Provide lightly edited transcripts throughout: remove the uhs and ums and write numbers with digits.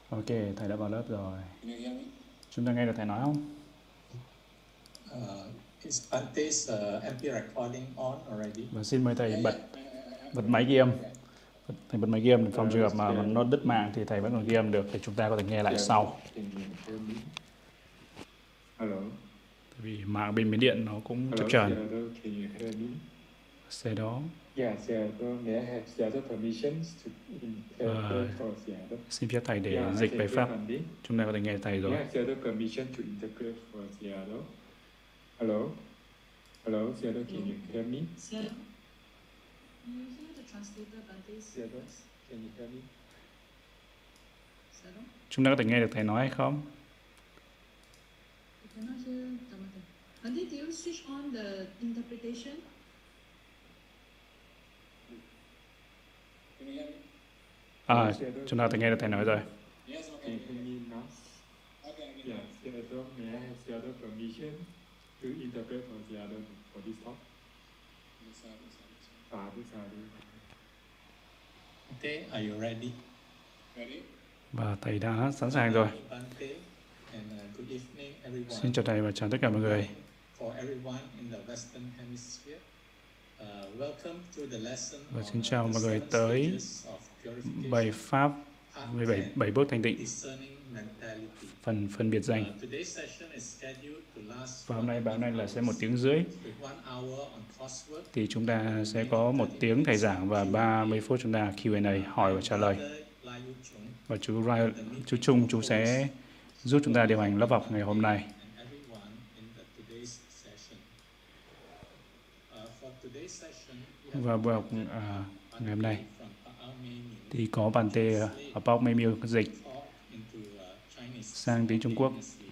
Ok, thầy đã vào lớp rồi. Chúng ta nghe được thầy nói không? Is Bante's MP recording on already? Và xin mời thầy bật máy ghi âm. Thầy bật máy ghi âm phòng trường hợp mà nó đứt mạng thì thầy vẫn còn ghi âm được thì chúng ta có thể nghe lại sau. Hello. Tại vì mạng bên Miến Điện nó cũng chập chờn. Can you hear me? Xe đó. Yeah, Seattle. May I have Seattle permissions to interpret for Seattle? Xin phép thầy để dịch bài pháp. Chúng ta có thể nghe thầy rồi. Yeah, Seattle permission to interpret for Seattle. Hello. Hello, Seattle. Can you hear me? Seattle. You hear the translator Bante? Seattle. Can you hear me? Seattle. Chúng ta có thể nghe được thầy nói hay không? You cannot hear Bante. Bante, do you switch on the interpretation? Chúng ta có thể nghe được thầy nói rồi. Can you hear me now? Yeah, Seattle. May I have Seattle permission to interpret for Seattle for this talk? Okay, are you ready? Và thầy đã sẵn sàng rồi. Bante, and good evening, everyone. Xin chào thầy và chào tất cả mọi người. For everyone in the Western Hemisphere, welcome to the lesson. Và xin chào mọi người tới bài pháp về 7 bước thanh tịnh, phần phân biệt danh. Và hôm nay báo này là sẽ 1 tiếng rưỡi. Thì chúng ta sẽ có 1 tiếng thầy giảng và 30 phút chúng ta Q&A, hỏi và trả lời. Và chú Trung, chú sẽ giúp chúng ta điều hành lớp học ngày hôm nay. Và buổi học ngày hôm nay thì có Bante ở Park Mê dịch sang tiếng Trung Quốc.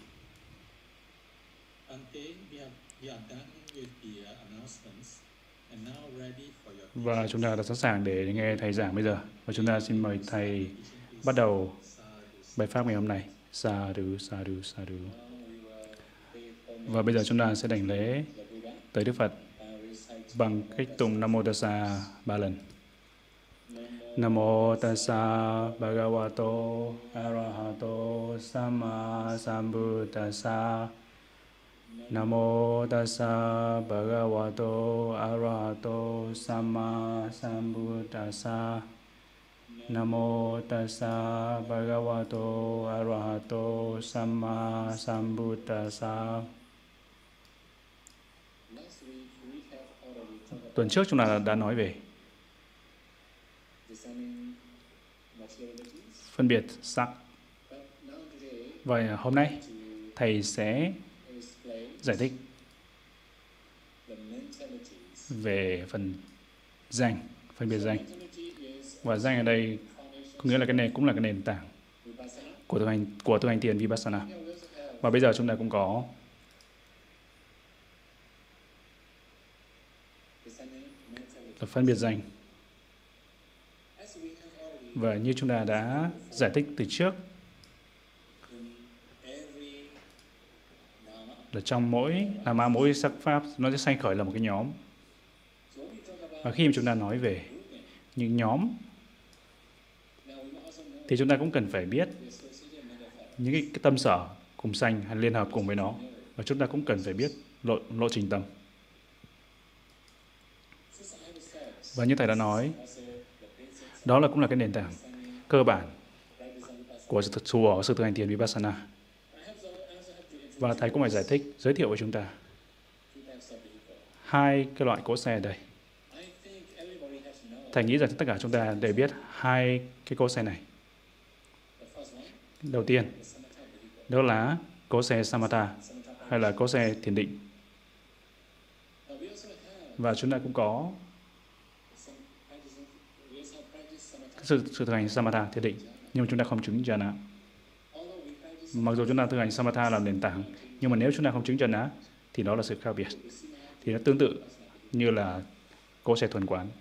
Và chúng ta đã sẵn sàng để nghe thầy giảng bây giờ. Và chúng ta xin mời thầy bắt đầu bài pháp ngày hôm nay. Sadhu, sadhu, sadhu. Và bây giờ chúng ta sẽ đảnh lễ tới Đức Phật bằng cách tụng Nam Mô Tassa 3 lần. Nam Mô Tassa Bhagavato Arahato Samma Sambuddhassa. Nam Mô Tassa Bhagavato Arahato Samma Sambuddhassa. Nam Mô Tassa Bhagavato Arahato Samma Sambuddhassa. Tuần trước chúng ta đã nói về phân biệt sắc. Và hôm nay thầy sẽ giải thích về phần danh, phân biệt danh. Và danh ở đây có nghĩa là cái này cũng là cái nền tảng của thực hành thiền Vipassana. Và bây giờ chúng ta cũng có là phân biệt danh. Và như chúng ta đã giải thích từ trước là trong mỗi nama, mỗi sắc pháp nó sẽ sanh khởi là một cái nhóm. Và khi mà chúng ta nói về những nhóm thì chúng ta cũng cần phải biết những cái tâm sở cùng sanh hay liên hợp cùng với nó. Và chúng ta cũng cần phải biết lộ trình tâm. Và như thầy đã nói, đó cũng là cái nền tảng cơ bản của sự thực hành thiền Vipassana. Và thầy cũng phải giải thích, giới thiệu với chúng ta 2 cái loại cỗ xe ở đây. Thầy nghĩ rằng tất cả chúng ta đều biết 2 cái cỗ xe này. Đầu tiên, đó là cỗ xe Samatha hay là cỗ xe thiền định. Và chúng ta cũng có sự thực hành Samatha thiền định, nhưng mà chúng ta không chứng jhana. Mặc dù chúng ta thực hành Samatha làm nền tảng, nhưng mà nếu chúng ta không chứng jhana thì đó là sự khác biệt. Thì nó tương tự như là cỗ xe thuần quán.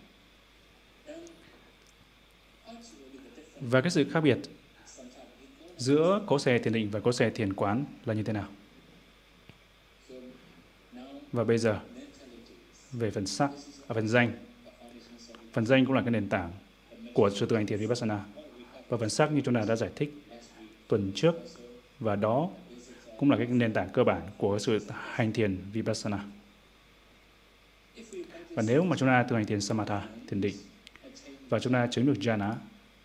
Và cái sự khác biệt giữa cỗ xe thiền định và cỗ xe thiền quán là như thế nào? Và bây giờ về phần sắc, phần danh. Phần danh cũng là cái nền tảng của sự thực hành thiền Vipassana. Và phần sắc như chúng ta đã giải thích tuần trước, và đó cũng là cái nền tảng cơ bản của sự hành thiền Vipassana. Và nếu mà chúng ta thực hành thiền Samatha, thiền định, và chúng ta chứng được jhana,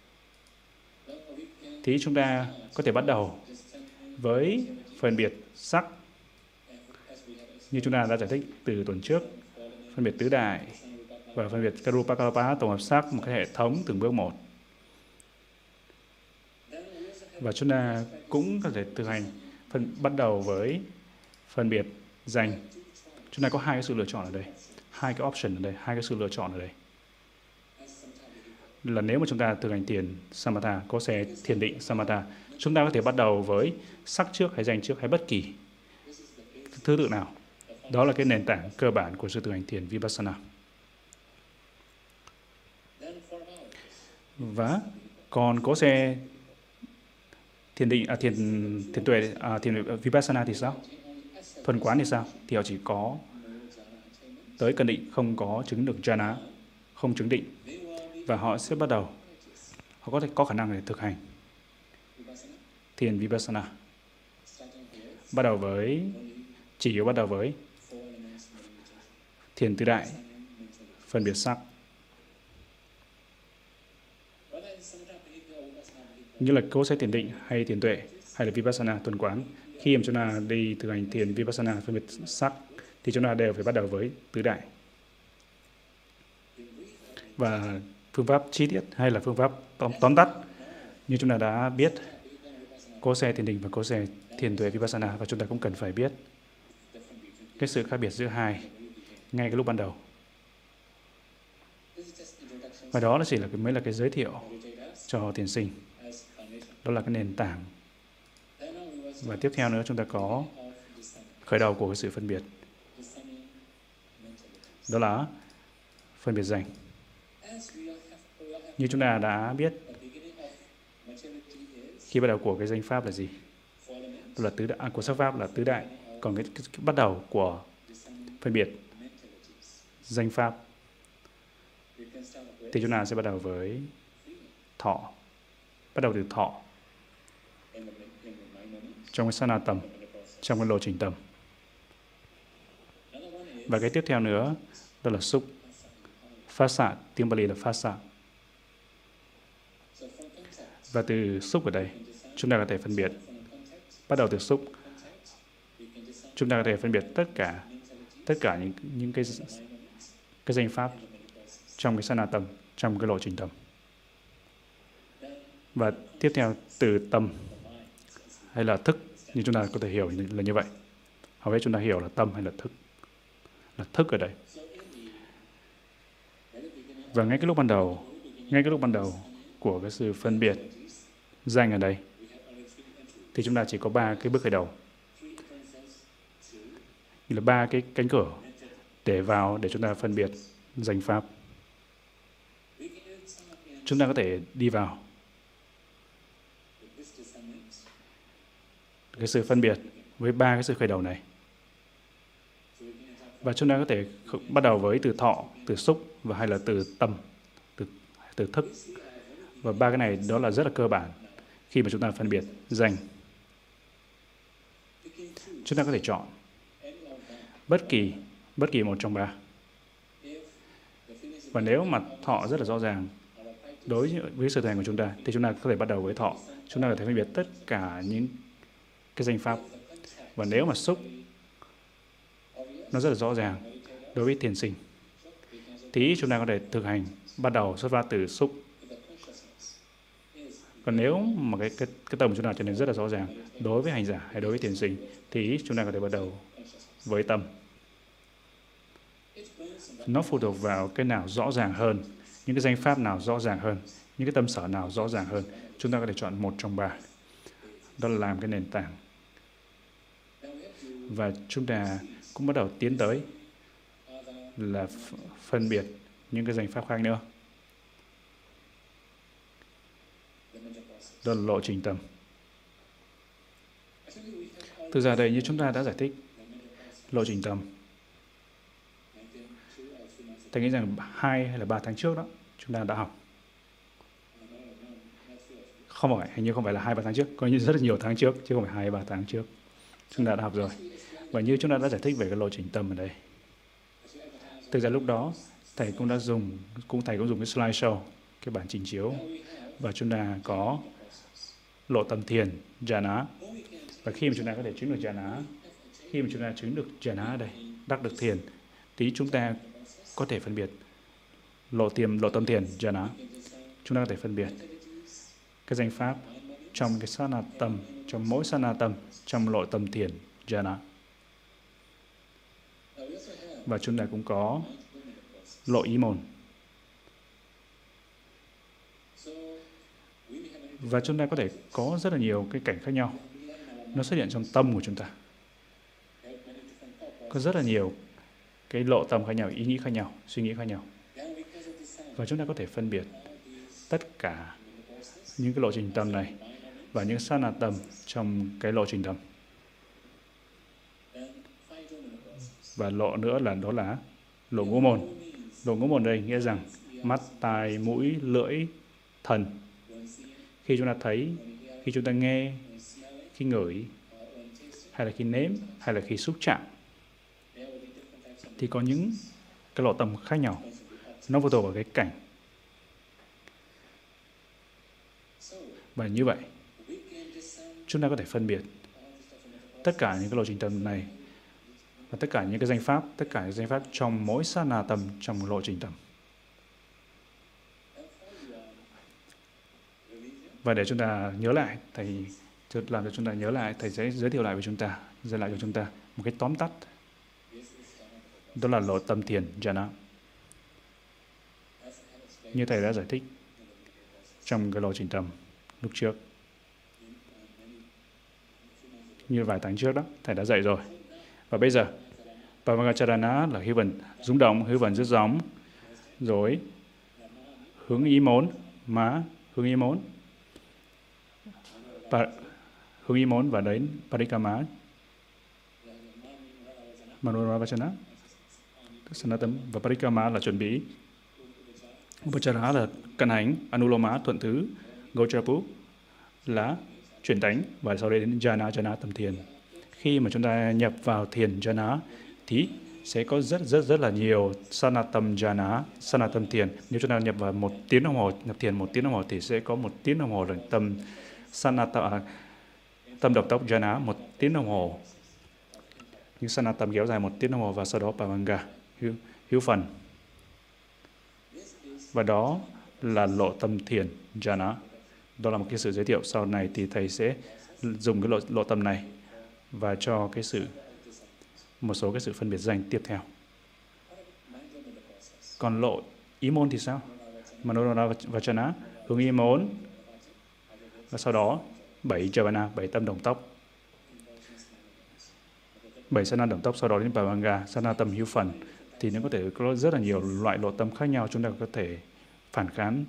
thì chúng ta có thể bắt đầu với phân biệt sắc, như chúng ta đã giải thích từ tuần trước, phân biệt tứ đại và phân biệt Karupa Kalapa, tổng hợp sắc, một cái hệ thống từng bước một. Và chúng ta cũng có thể thực hành bắt đầu với phân biệt danh. Chúng ta có hai cái sự lựa chọn ở đây, hai cái option ở đây, hai cái sự lựa chọn ở đây. Là nếu mà chúng ta thực hành thiền Samatha, có sẽ thiền định Samatha, chúng ta có thể bắt đầu với sắc trước hay danh trước hay bất kỳ thứ tự nào. Đó là cái nền tảng cơ bản của sự thực hành thiền Vipassana. Và còn có sẽ thiền định, thiền tuệ, thiền Vipassana thì sao? Thuần quán thì sao? Thì họ chỉ có tới cận định, không có chứng được jhana, không chứng định, và họ sẽ bắt đầu, họ có khả năng để thực hành thiền Vipassana. Bắt đầu với, chỉ có bắt đầu với thiền tứ đại, phân biệt sắc. Như là cố sẽ thiền định hay thiền tuệ hay là Vipassana thuần quán, khi mà chúng ta đi thực hành thiền Vipassana phân biệt sắc thì chúng ta đều phải bắt đầu với tứ đại. Và phương pháp chi tiết hay là phương pháp tóm tắt như chúng ta đã biết, cố xe thiền định và cố xe thiền tuệ Vipassana, và chúng ta cũng cần phải biết cái sự khác biệt giữa hai ngay cái lúc ban đầu. Và đó chỉ là mới là cái giới thiệu cho thiền sinh. Đó là cái nền tảng. Và tiếp theo nữa chúng ta có khởi đầu của cái sự phân biệt. Đó là phân biệt danh. Như chúng ta đã biết, khi bắt đầu của cái danh pháp là gì? Đó là tứ đại, của sắc pháp là tứ đại. Còn cái bắt đầu của phân biệt danh pháp thì chúng ta sẽ bắt đầu với thọ. Bắt đầu từ thọ. Trong cái sana tầm, trong cái lộ trình tầm. Và cái tiếp theo nữa, đó là xúc. Phát xạ, tiếng Bali là phát xạ. Và từ xúc ở đây, chúng ta có thể phân biệt. Bắt đầu từ xúc, chúng ta có thể phân biệt tất cả những cái danh pháp trong cái sana tầm, trong cái lộ trình tầm. Và tiếp theo từ tâm hay là thức, như chúng ta có thể hiểu là như vậy. Hầu hết chúng ta hiểu là tâm hay là thức ở đây. Và ngay cái lúc ban đầu của cái sự phân biệt danh ở đây thì chúng ta chỉ có 3 cái bước khởi đầu, như là 3 cái cánh cửa để vào để chúng ta phân biệt danh pháp. Chúng ta có thể đi vào cái sự phân biệt với 3 cái sự khởi đầu này. Và chúng ta có thể bắt đầu với từ thọ, từ xúc và hay là từ tâm, từ thức. Và 3 cái này đó là rất là cơ bản khi mà chúng ta phân biệt danh. Chúng ta có thể chọn bất kỳ một trong 3. Và nếu mà thọ rất là rõ ràng đối với sự thực hành của chúng ta thì chúng ta có thể bắt đầu với thọ. Chúng ta có thể phân biệt tất cả những cái danh pháp. Và nếu mà xúc nó rất là rõ ràng đối với thiền sinh thì chúng ta có thể thực hành bắt đầu xuất phát từ xúc. Còn nếu mà cái tâm của chúng ta trở nên rất là rõ ràng đối với hành giả hay đối với thiền sinh thì chúng ta có thể bắt đầu với tâm. Nó phụ thuộc vào cái nào rõ ràng hơn, những cái danh pháp nào rõ ràng hơn, những cái tâm sở nào rõ ràng hơn. Chúng ta có thể chọn một trong 3. Đó là làm cái nền tảng. Và chúng ta cũng bắt đầu tiến tới là phân biệt những cái danh pháp khác nữa. Đó là lộ trình tâm. Thực ra đây như chúng ta đã giải thích lộ trình tâm. Tôi nghĩ rằng 2 hay là 3 tháng trước đó chúng ta đã học. Không phải, hình như không phải là 2-3 tháng trước, coi như rất là nhiều tháng trước, chứ không phải 2-3 tháng trước. Chúng ta đã học rồi. Và như chúng ta đã giải thích về cái lộ trình tâm ở đây. Thực ra lúc đó, thầy cũng dùng cái slideshow, cái bản trình chiếu. Và chúng ta có lộ tâm thiền, jhana. Và khi mà chúng ta có thể chứng được jhana, khi mà chúng ta chứng được jhana ở đây, đắc được thiền, thì chúng ta có thể phân biệt lộ tâm thiền, jhana. Chúng ta có thể phân biệt cái danh pháp trong cái sát na tâm, trong mỗi sát na tâm, trong lộ tâm thiền, jhana. Và chúng ta cũng có lộ ý môn. Và chúng ta có thể có rất là nhiều cái cảnh khác nhau. Nó xuất hiện trong tâm của chúng ta. Có rất là nhiều cái lộ tâm khác nhau, ý nghĩ khác nhau, suy nghĩ khác nhau. Và chúng ta có thể phân biệt tất cả những cái lộ trình tâm này và những sát na tâm trong cái lộ trình tâm. Và lộ nữa là đó là lộ ngũ môn. Lộ ngũ môn đây nghĩa rằng mắt, tai, mũi, lưỡi, thần. Khi chúng ta thấy, khi chúng ta nghe, khi ngửi, hay là khi nếm, hay là khi xúc chạm, thì có những cái lộ tâm khác nhau. Nó phụ thuộc vào cái cảnh. Và như vậy, chúng ta có thể phân biệt tất cả những cái lộ trình tâm này và tất cả những cái danh pháp trong mỗi sát na tâm trong lộ trình tâm. Và để chúng ta nhớ lại, thầy làm cho chúng ta nhớ lại, thầy sẽ giới thiệu lại với chúng ta, giới lại cho chúng ta một cái tóm tắt. Đó là lộ tâm thiền, jhana. Như thầy đã giải thích trong cái lộ trình tâm lúc trước. Như vài tháng trước đó, thầy đã dạy rồi. Và bây giờ, Pavangacharana là hữu vần rung động, hữu vần rất giống. Rồi, hướng ý môn, hướng ý môn. Hướng ý môn và đến Parikama. Manoravachana. Sanatam và Parikama là chuẩn bị. Upachara là cận hành, Anuloma thuận thứ, Gocharapu là chuyển tánh và sau đây đến jhana tâm thiền. Khi mà chúng ta nhập vào thiền jhana thì sẽ có rất là nhiều sanatam jhana, sanatam thiền. Nếu chúng ta nhập vào 1 tiếng đồng hồ, nhập thiền 1 tiếng đồng hồ thì sẽ có 1 tiếng đồng hồ là tâm sanatam, tâm độc tốc jhana 1 tiếng đồng hồ. Nhưng sanatam kéo dài 1 tiếng đồng hồ và sau đó pavanga hữu phần. Và đó là lộ tâm thiền jhana. Đó là một cái sự giới thiệu. Sau này thì thầy sẽ dùng cái lộ tâm này và cho cái một số cái sự phân biệt danh tiếp theo. Còn lộ ý môn thì sao? Manoravachana, hướng ý môn. Và sau đó 7 javana, 7 tâm đồng tốc. 7 sana đồng tốc, sau đó đến pavanga, sana tâm hữu phần. Thì nó có thể có rất là nhiều loại lộ tâm khác nhau, chúng ta có thể phản kháng.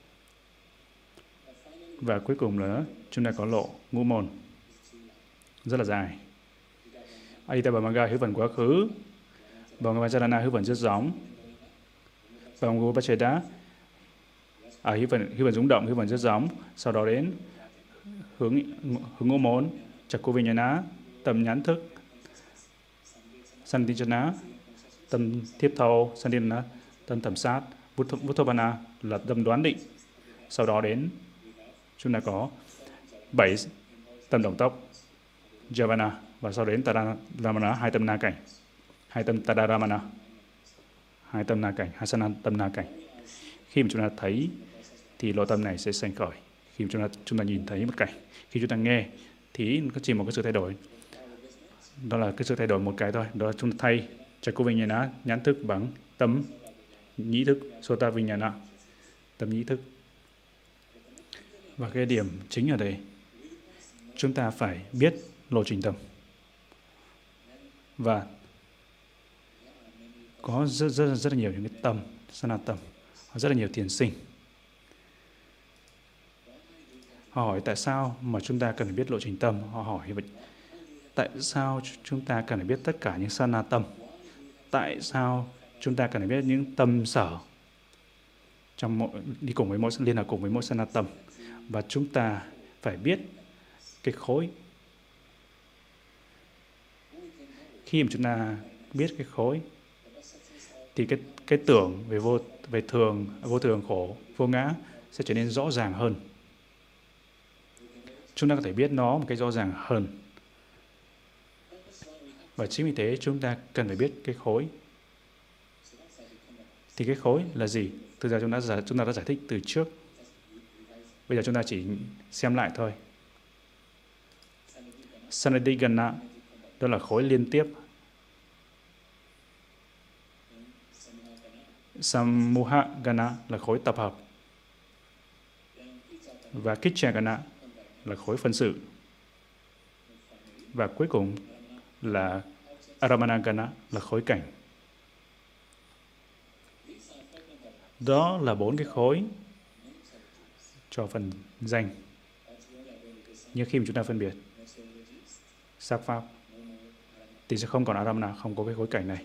Và cuối cùng là chúng ta có lộ ngũ môn, rất là dài. Adita Bhavanga hữu phần quá khứ, Bhavangacharana hữu phần rất giống, Bhavangopacheda hữu phần rung động, hữu phần rất giống. Sau đó đến hướng ngũ môn, Chakkuvinyana, tâm nhãn thức, Santinjana, tâm tiếp thâu, Santinjana, tâm thẩm sát, Vutthabana là tâm đoán định. Sau đó đến chúng ta có 7 tâm đồng tốc, Javana, và sau đến Tadaramana, 2 tâm na cảnh, 2 tâm Tadaramana, 2 tâm na cảnh, 2 tâm na cảnh. Khi mà chúng ta thấy thì lộ tâm này sẽ sanh khởi. Khi mà chúng ta nhìn thấy một cảnh, khi chúng ta nghe thì có chỉ một cái sự thay đổi. Đó là cái sự thay đổi một cái thôi. Đó là chúng ta thay Chakkuvinyana, nhãn thức bằng tâm nhĩ thức, Sotavinyana, tâm nhĩ thức. Và cái điểm chính ở đây, chúng ta phải biết lộ trình tâm. Và có rất là nhiều những cái tâm, sanatam, rất là nhiều thiền sinh. Họ hỏi tại sao mà chúng ta cần phải biết lộ trình tâm. Họ hỏi vậy, tại sao chúng ta cần phải biết tất cả những sanatam? Tại sao chúng ta cần phải biết những tâm sở trong liên lạc cùng với mỗi sanatam? Và chúng ta phải biết cái khối. Khi mà chúng ta biết cái khối thì cái tưởng về vô thường, khổ, vô ngã sẽ trở nên rõ ràng hơn. Chúng ta có thể biết nó một cách rõ ràng hơn. Và chính vì thế chúng ta cần phải biết cái khối. Thì cái khối là gì? Thực ra chúng ta đã giải thích từ trước. Bây giờ chúng ta chỉ xem lại thôi. Sanadigana, đó là khối liên tiếp. Samuhagana là khối tập hợp. Và Kichagana là khối phân sự. Và cuối cùng là Aramanagana là khối cảnh. Đó là 4 cái khối cho phần danh. Nhưng khi mà chúng ta phân biệt sắc pháp thì sẽ không còn Aramana, không có cái khối cảnh này.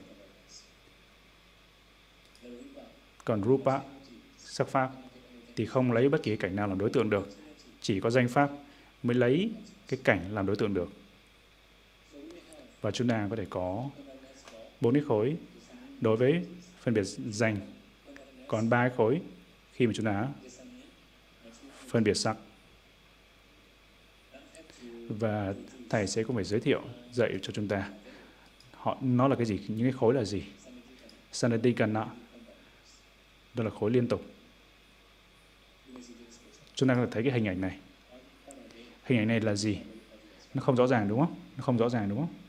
Còn Rupa, sắc pháp, thì không lấy bất kỳ cảnh nào làm đối tượng được. Chỉ có danh pháp mới lấy cái cảnh làm đối tượng được. Và chúng ta có thể có 4 cái khối đối với phân biệt danh. Còn 3 cái khối khi mà chúng ta phân biệt sắc. Và thầy sẽ cũng phải giới thiệu, dạy cho chúng ta nó là cái gì, những cái khối là gì. Sanadigana, đó là khối liên tục. Chúng ta có thể thấy cái hình ảnh này. Hình ảnh này là gì? Nó không rõ ràng đúng không? Nó không rõ ràng đúng không?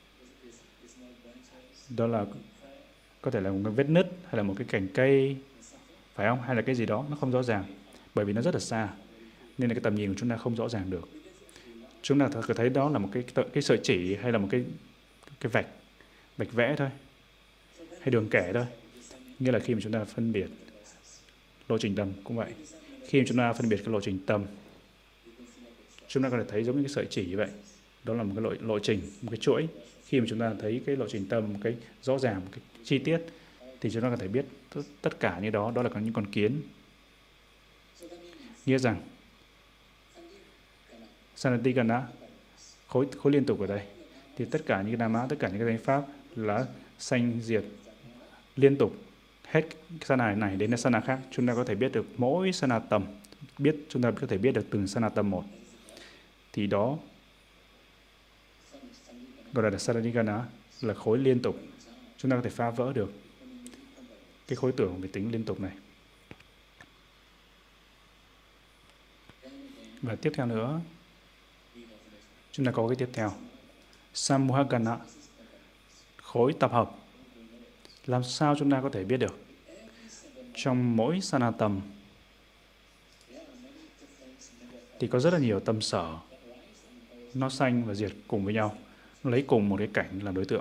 Đó là có thể là một cái vết nứt hay là một cái cành cây, phải không? Hay là cái gì đó, nó không rõ ràng. Bởi vì nó rất là xa. Nên là cái tầm nhìn của chúng ta không rõ ràng được. Chúng ta có thấy đó là một cái sợi chỉ hay là một cái vạch vẽ thôi. Hay đường kẻ thôi. Nghĩa là khi mà chúng ta phân biệt lộ trình tâm cũng vậy. Khi mà chúng ta phân biệt cái lộ trình tâm, chúng ta có thể thấy giống như cái sợi chỉ vậy. Đó là một cái lộ trình, một cái chuỗi. Khi mà chúng ta thấy cái lộ trình tâm một cái rõ ràng, một cái chi tiết, thì chúng ta có thể biết tất cả như đó, đó là những con kiến. Nghĩa rằng Sanadigana, khối liên tục ở đây, thì tất cả những cái Dhamma, tất cả những cái danh pháp là sanh diệt liên tục, hết sana này đến sana khác. Chúng ta có thể biết được mỗi sana tầm, chúng ta có thể biết được từng sana tầm một. Thì đó gọi là Sanadigana, là khối liên tục. Chúng ta có thể phá vỡ được cái khối tưởng về tính liên tục này. Và tiếp theo nữa, chúng ta có cái tiếp theo. Samuhagana, khối tập hợp. Làm sao chúng ta có thể biết được? Trong mỗi sanatam thì có rất là nhiều tâm sở. Nó sanh và diệt cùng với nhau. Nó lấy cùng một cái cảnh làm đối tượng.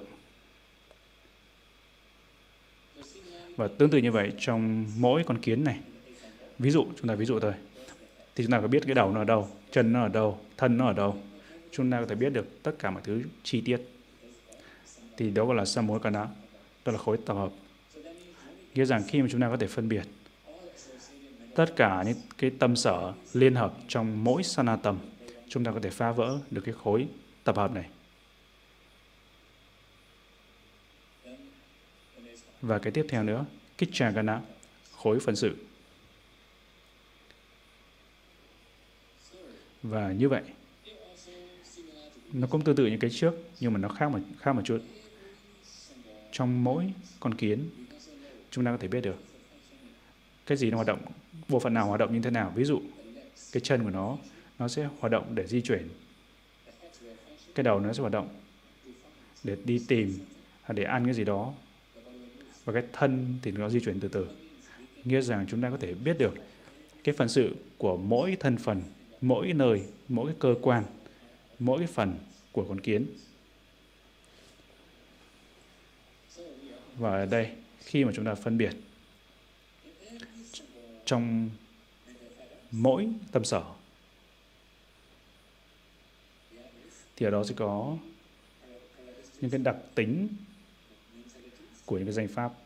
Và tương tự như vậy, trong mỗi con kiến này, chúng ta ví dụ thôi, thì chúng ta có biết cái đầu nó ở đâu, chân nó ở đâu, thân nó ở đâu. Chúng ta có thể biết được tất cả mọi thứ chi tiết. Thì đó gọi là Samuhagana, đó là khối tập hợp. Nghĩa rằng khi mà chúng ta có thể phân biệt tất cả những cái tâm sở liên hợp trong mỗi sanatam, chúng ta có thể phá vỡ được cái khối tập hợp này. Và cái tiếp theo nữa, Kichagana, khối phân sự. Và như vậy, nó cũng tương tự như cái trước, nhưng mà nó khác một chút. Trong mỗi con kiến, chúng ta có thể biết được cái gì nó hoạt động, bộ phận nào hoạt động như thế nào. Ví dụ, cái chân của nó sẽ hoạt động để di chuyển. Cái đầu nó sẽ hoạt động để đi tìm, để ăn cái gì đó. Và cái thân thì nó di chuyển từ từ. Nghĩa rằng chúng ta có thể biết được cái phần sự của mỗi thân phần, mỗi nơi, mỗi cái cơ quan, mỗi cái phần của con kiến. Và ở đây, khi mà chúng ta phân biệt trong mỗi tâm sở, thì ở đó sẽ có những cái đặc tính của những cái danh pháp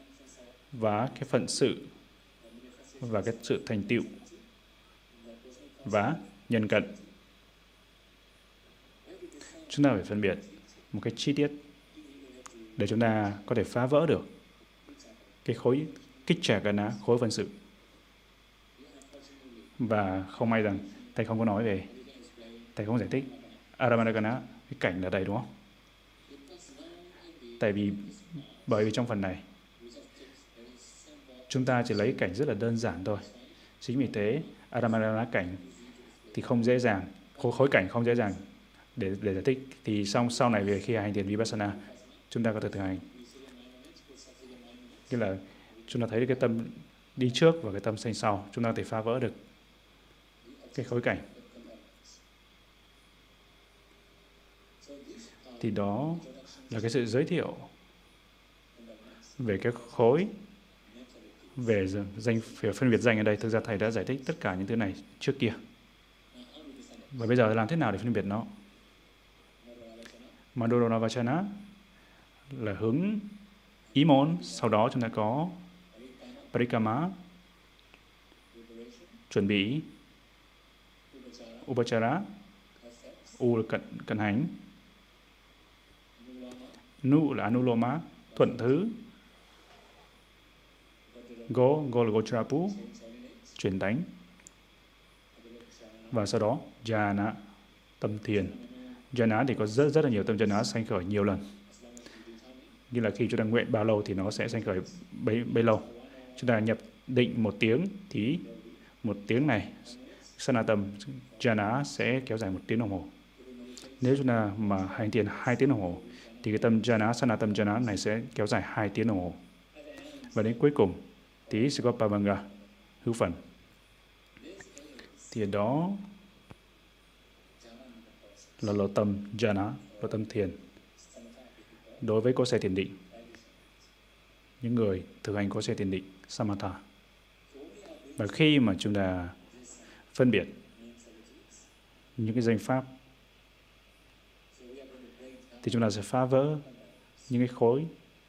và cái phận sự và cái sự thành tựu và nhân cận. Chúng ta phải phân biệt một cái chi tiết để chúng ta có thể phá vỡ được cái khối kích trà cân á, khối phân sự. Và không may rằng thầy không có nói về, thầy không giải thích Aramadagana, cái cảnh ở đây đúng không? Bởi vì trong phần này chúng ta chỉ lấy cảnh rất là đơn giản thôi. Chính vì thế Aramadagana cảnh thì không dễ dàng, khối cảnh không dễ dàng để giải thích. Thì sau này về khi hành thiền Vipassana, chúng ta có thể thực hành. Nghĩa là chúng ta thấy cái tâm đi trước và cái tâm sinh sau, chúng ta có thể phá vỡ được cái khối cảnh. Thì đó là cái sự giới thiệu về cái khối, về phân biệt danh ở đây. Thực ra thầy đã giải thích tất cả những thứ này trước kia. Và bây giờ làm thế nào để phân biệt nó? Madhurana Vachana là hướng ý môn, sau đó chúng ta có Parikama, chuẩn bị, Upachara, U là cận hành, Nu là Anuloma, thuận thứ, Go là Gocharapu, chuyển tánh, và sau đó Jhana, tâm thiền. Jhana thì có rất là nhiều tâm Jhana sanh khởi nhiều lần. Như là khi chúng ta nguyện bao lâu thì nó sẽ sanh khởi bấy lâu. Chúng ta nhập định 1 tiếng thì 1 tiếng này Sanatam Jhana sẽ kéo dài 1 tiếng đồng hồ. Nếu chúng ta mà hành thiền 2 tiếng đồng hồ thì cái tâm Jhana, Sanatam Jhana này sẽ kéo dài 2 tiếng đồng hồ. Và đến cuối cùng thì sẽ có Pabanga, hữu phần. Thì đó là lộ tâm Jhana, lộ tâm thiền. Đối với cỗ xe thiền định, những người thực hành cỗ xe thiền định, Samatha. Và khi mà chúng ta phân biệt những cái danh pháp thì chúng ta sẽ phá vỡ những cái khối.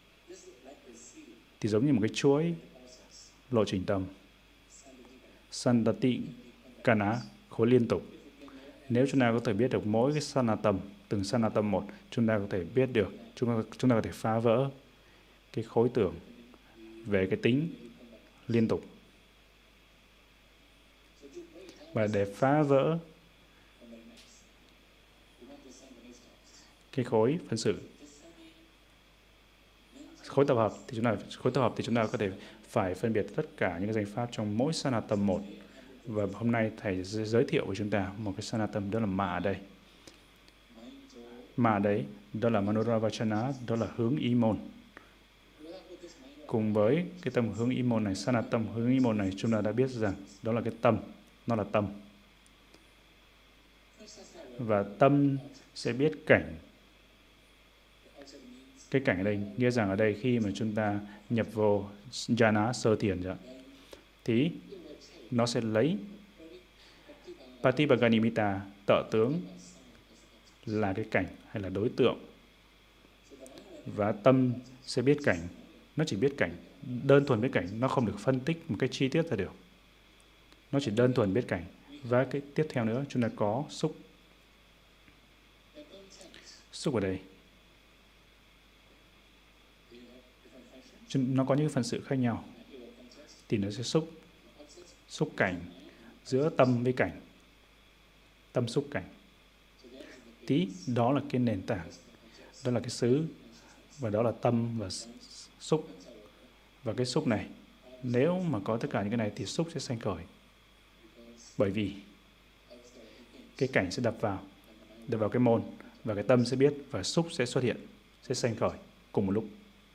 Thì giống như một cái chuỗi lộ trình tâm. Santati Kana, khối liên tục. Nếu chúng ta có thể biết được mỗi cái Sanatam, từng Sanatam một, chúng ta có thể biết được, chúng ta có thể phá vỡ cái khối tưởng về cái tính liên tục. Và để phá vỡ cái khối phân sự, khối tập hợp thì chúng ta có thể phải phân biệt tất cả những cái danh pháp trong mỗi Sanatam một. Và hôm nay thầy sẽ giới thiệu với chúng ta một cái Sanatam, đó là Ma ở đây. Ma đấy, đó là Manora Vachana, đó là hướng ý môn. Cùng với cái tâm hướng ý môn này, Sanatam hướng ý môn này, chúng ta đã biết rằng đó là cái tâm, nó là tâm. Và tâm sẽ biết cảnh. Cái cảnh ở đây, nghĩa rằng ở đây khi mà chúng ta nhập vô jhana sơ thiền thì nó sẽ lấy Patibhaganimita, tợ tướng, là cái cảnh hay là đối tượng. Và tâm sẽ biết cảnh, nó chỉ biết cảnh, đơn thuần biết cảnh, nó không được phân tích một cách chi tiết ra được. Nó chỉ đơn thuần biết cảnh. Và cái tiếp theo nữa, chúng ta có xúc. Xúc ở đây, nó có những phân sự khác nhau. Thì nó sẽ xúc cảnh giữa tâm với cảnh. Tâm xúc cảnh. Tí, đó là cái nền tảng, đó là cái xứ, và đó là tâm và xúc. Và cái xúc này, nếu mà có tất cả những cái này thì xúc sẽ sanh khởi. Bởi vì cái cảnh sẽ đập vào cái môn, và cái tâm sẽ biết, và xúc sẽ xuất hiện, sẽ sanh khởi cùng một lúc.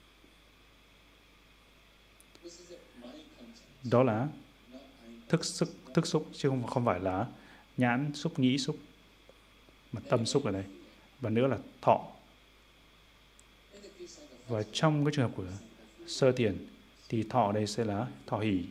Đó là thức xúc, chứ không phải là nhãn xúc, nhĩ xúc, mà tâm xúc ở đây. Và nữa là thọ. Và trong cái trường hợp của sơ thiền thì thọ ở đây sẽ là thọ hỷ.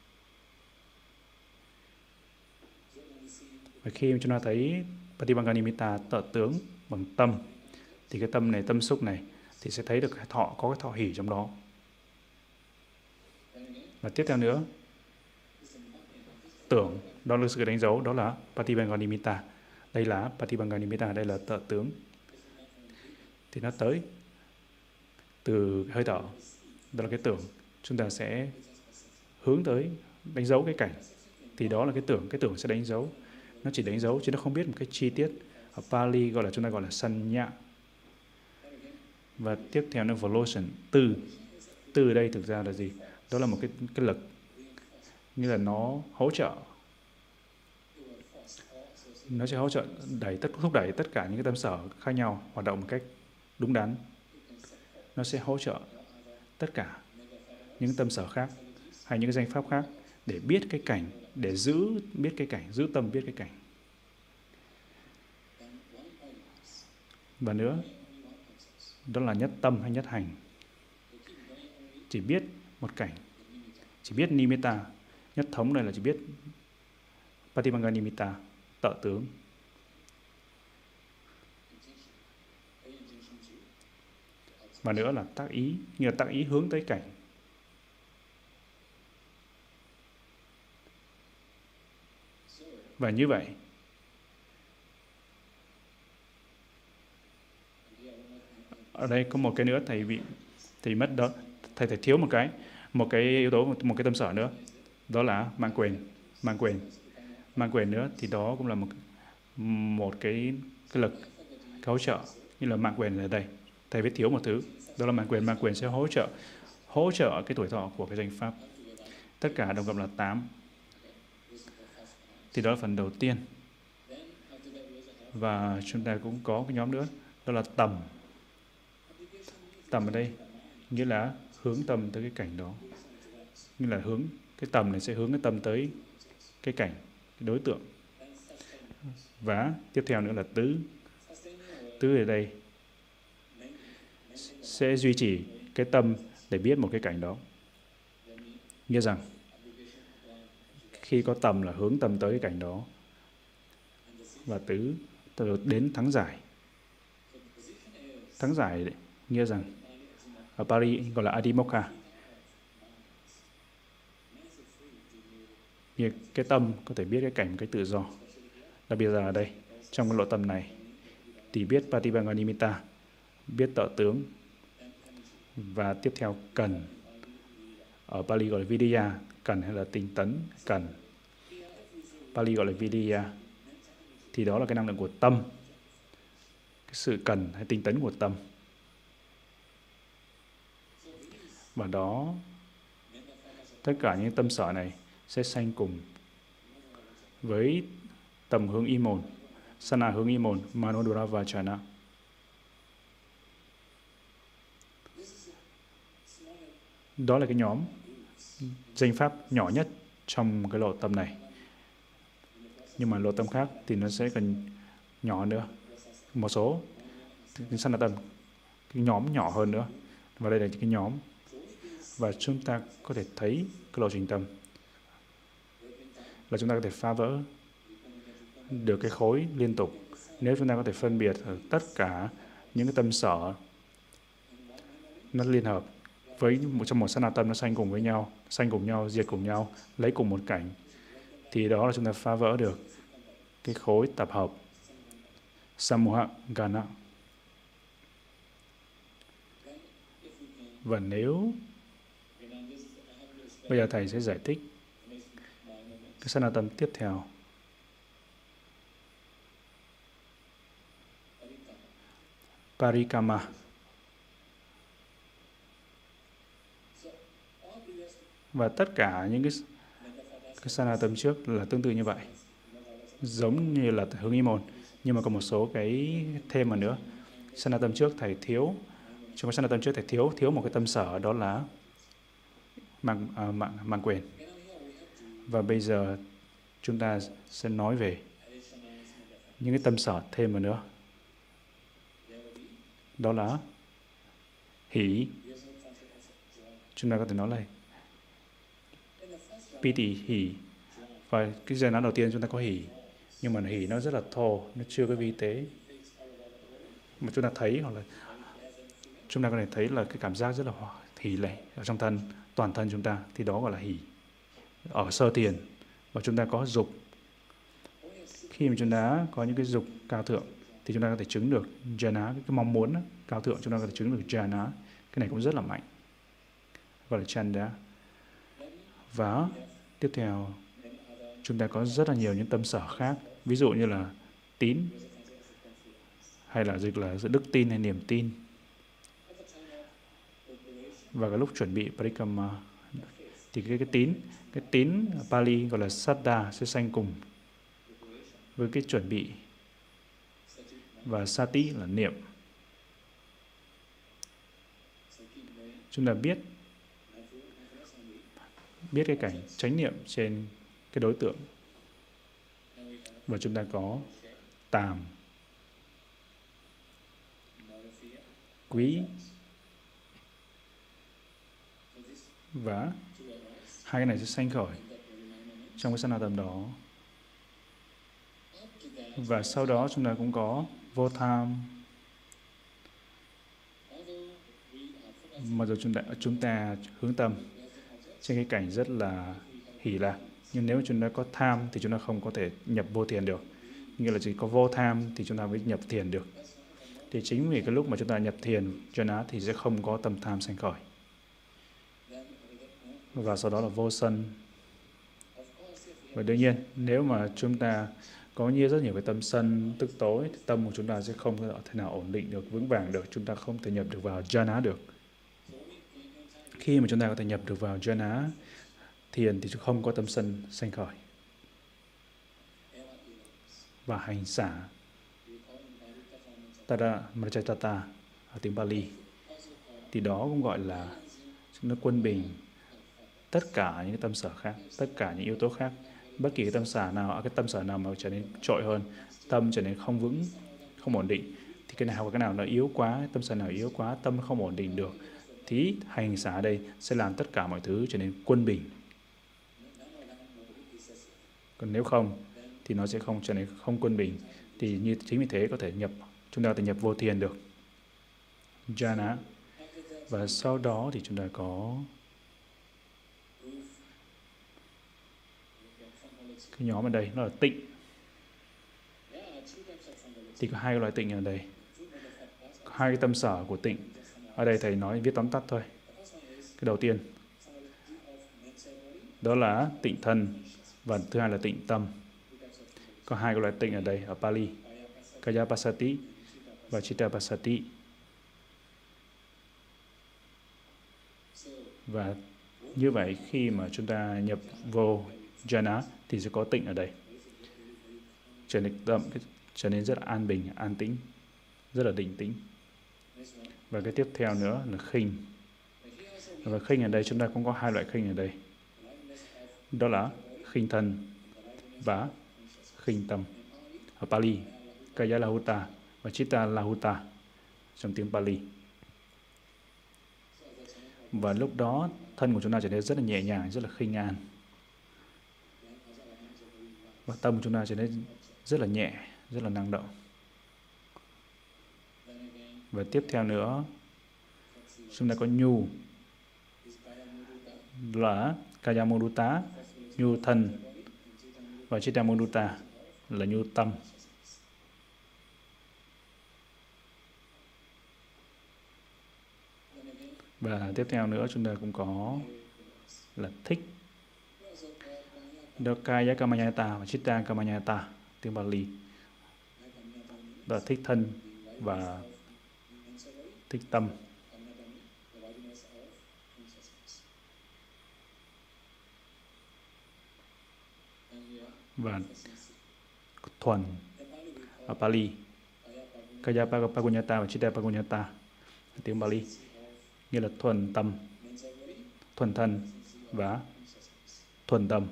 Và khi chúng ta thấy Patibhaganimita tợ tướng bằng tâm, thì cái tâm này, tâm xúc này, thì sẽ thấy được cái thọ, có cái thọ hỷ trong đó. Và tiếp theo nữa, tưởng, đó là sự đánh dấu, đó là Patibanga Nimitta. Đây là Patibanga Nimitta, đây là tợ tướng. Thì nó tới từ hơi thở, đó là cái tưởng. Chúng ta sẽ hướng tới đánh dấu cái cảnh. Thì đó là cái tưởng sẽ đánh dấu. Nó chỉ đánh dấu chứ nó không biết một cái chi tiết. Ở Pali chúng ta gọi là sanya. Và tiếp theo là volition, từ. Từ ở đây thực ra là gì? Đó là một cái lực, như là nó hỗ trợ. Nó sẽ hỗ trợ thúc đẩy tất cả những cái tâm sở khác nhau hoạt động một cách đúng đắn. Nó sẽ hỗ trợ tất cả những tâm sở khác hay những cái danh pháp khác để biết cái cảnh, để biết cái cảnh, giữ tâm biết cái cảnh. Và nữa, đó là nhất tâm hay nhất hành. Chỉ biết một cảnh, chỉ biết nimitta. Nhất thống này là chỉ biết Patibanga Nimitta, tợ tướng. Và nữa là tác ý, như là tác ý hướng tới cảnh. Và như vậy, ở đây có một cái nữa thầy mất đó, thầy thiếu một cái yếu tố, một cái tâm sở nữa, đó là mang quyền nữa. Thì đó cũng là một cái lực, cái hỗ trợ, như là mang quyền ở đây. Thầy viết thiếu một thứ, đó là mang quyền sẽ hỗ trợ cái tuổi thọ của cái danh pháp. Tất cả tổng cộng là 8. Thì đó là phần đầu tiên. Và chúng ta cũng có cái nhóm nữa, đó là tầm. Tầm ở đây nghĩa là hướng tâm tới cái cảnh đó. Như là cái tầm này sẽ hướng cái tâm tới cái cảnh, cái đối tượng. Và tiếp theo nữa là tứ. Tứ ở đây sẽ duy trì cái tâm để biết một cái cảnh đó. Nghĩa rằng khi có tầm là hướng tâm tới cái cảnh đó. Và tứ đến thắng giải. Thắng giải nghĩa rằng ở Pali gọi là Adimokha. Như cái tâm có thể biết cái cảnh một cách tự do. Đặc biệt là ở đây, trong cái lộ tâm này, thì biết Patibanga Nimitta, biết tợ tướng, và tiếp theo cần. Ở Pali gọi là Vidya, cần hay là tinh tấn, cần. Pali gọi là Vidya. Thì đó là cái năng lượng của tâm, cái sự cần hay tinh tấn của tâm. Và đó, tất cả những tâm sở này sẽ sanh cùng với tầm hướng y môn, sana hướng y môn, manodura vachana. Đó là cái nhóm danh pháp nhỏ nhất trong cái lộ tâm này. Nhưng mà lộ tâm khác thì nó sẽ còn nhỏ nữa. Một số sana tâm, cái nhóm nhỏ hơn nữa. Và đây là cái nhóm. Và chúng ta có thể thấy cái lộ trình tâm là chúng ta có thể phá vỡ được cái khối liên tục. Nếu chúng ta có thể phân biệt tất cả những cái tâm sở nó liên hợp với trong một sát na tâm, nó sanh cùng với nhau, sanh cùng nhau, diệt cùng nhau, lấy cùng một cảnh, thì đó là chúng ta phá vỡ được cái khối tập hợp Samuha Gana. Và nếu bây giờ thầy sẽ giải thích cái sát na tâm tiếp theo. Parikama. Và tất cả những cái sát na tâm trước là tương tự như vậy, giống như là hướng y môn, nhưng mà có một số cái thêm mà nữa. Sát na tâm trước thầy thiếu, trong cái sát na tâm trước thầy thiếu một cái tâm sở, đó là mang quyền. Và bây giờ chúng ta sẽ nói về những cái tâm sở thêm mà nữa, đó là hỷ. Chúng ta có thể nói là piti, hỷ. Và cái giai đoạn đầu tiên chúng ta có hỷ, nhưng mà hỷ nó rất là thô, nó chưa có vi tế. Mà chúng ta thấy, hoặc là chúng ta có thể thấy là cái cảm giác rất là hỷ lệ ở trong thân, toàn thân chúng ta, thì đó gọi là hỷ. Ở sơ thiền, và chúng ta có dục. Khi mà chúng ta có những cái dục cao thượng thì chúng ta có thể chứng được jhana, cái mong muốn cao thượng chúng ta có thể chứng được jhana. Cái này cũng rất là mạnh, gọi là chanda. Và tiếp theo chúng ta có rất là nhiều những tâm sở khác, ví dụ như là tín, hay là dịch là đức tin hay niềm tin. Và cái lúc chuẩn bị parikrama thì cái tín Pali gọi là saddha sẽ sanh cùng với cái chuẩn bị, và sati là niệm. Chúng ta biết cái cảnh chánh niệm trên cái đối tượng, và chúng ta có tàm, quý, và hai cái này sẽ sanh khởi trong cái sát tâm đó. Và sau đó chúng ta cũng có vô tham. Mặc dù chúng ta hướng tâm trên cái cảnh rất là hỷ lạc, nhưng nếu chúng ta có tham thì chúng ta không có thể nhập vô thiền được. Nghĩa là chỉ có vô tham thì chúng ta mới nhập thiền được. Thì chính vì cái lúc mà chúng ta nhập thiền jhana thì sẽ không có tâm tham sanh khởi. Và sau đó là vô sân. Và đương nhiên, nếu mà chúng ta có rất nhiều cái tâm sân tức tối, thì tâm của chúng ta sẽ không thể nào ổn định được, vững vàng được. Chúng ta không thể nhập được vào jhana được. Khi mà chúng ta có thể nhập được vào jhana thiền thì không có tâm sân sanh khởi. Và hành xả, tada mrachatata ở tiếng Pali, thì đó cũng gọi là nó quân bình tất cả những tâm sở khác, tất cả những yếu tố khác. Bất kỳ cái tâm sở nào mà trở nên trội hơn, tâm trở nên không vững, không ổn định, thì cái nào nó yếu quá, tâm sở nào yếu quá, tâm không ổn định được, thì hành xả đây sẽ làm tất cả mọi thứ trở nên quân bình. Còn nếu không thì nó sẽ không trở nên không quân bình. Thì như chính vì thế chúng ta có thể nhập vô thiền được, jhana. Và sau đó thì chúng ta có cái nhóm ở đây, nó là tịnh. Thì có hai loại tịnh ở đây, hai cái tâm sở của tịnh. Ở đây thầy nói viết tóm tắt thôi. Cái đầu tiên đó là tịnh thân, và thứ hai là tịnh tâm. Có hai cái loại tịnh ở đây ở Pali, Kaya Pasati và Chitta Pasati. Và như vậy khi mà chúng ta nhập vô jhana thì sẽ có tịnh ở đây, trở nên rất là an bình, an tĩnh, rất là định tĩnh. Và cái tiếp theo nữa là khinh. Và khinh ở đây chúng ta cũng có hai loại khinh ở đây, đó là khinh thân và khinh tâm. Ở Pali, Kaya Lahuta và Chitta Lahuta trong tiếng Pali. Và lúc đó thân của chúng ta trở nên rất là nhẹ nhàng, rất là khinh an. Và tâm của chúng ta trở nên rất là nhẹ, rất là năng động. Và tiếp theo nữa, chúng ta có nhu, là Kaya Mudutta, nhu thân, và Chitta Mudutta là nhu tâm. Và tiếp theo nữa chúng ta cũng có là thích, đó Kaya Kamanyata và Chitta Kamanyata tiếng Pali. Đó là thích thân và thích tâm. Và thuần ở Pali, Kaya Pagunyata và Chitta Pagunyata tiếng Pali, nghĩa là thuần tâm, thuần thân và thuần tâm.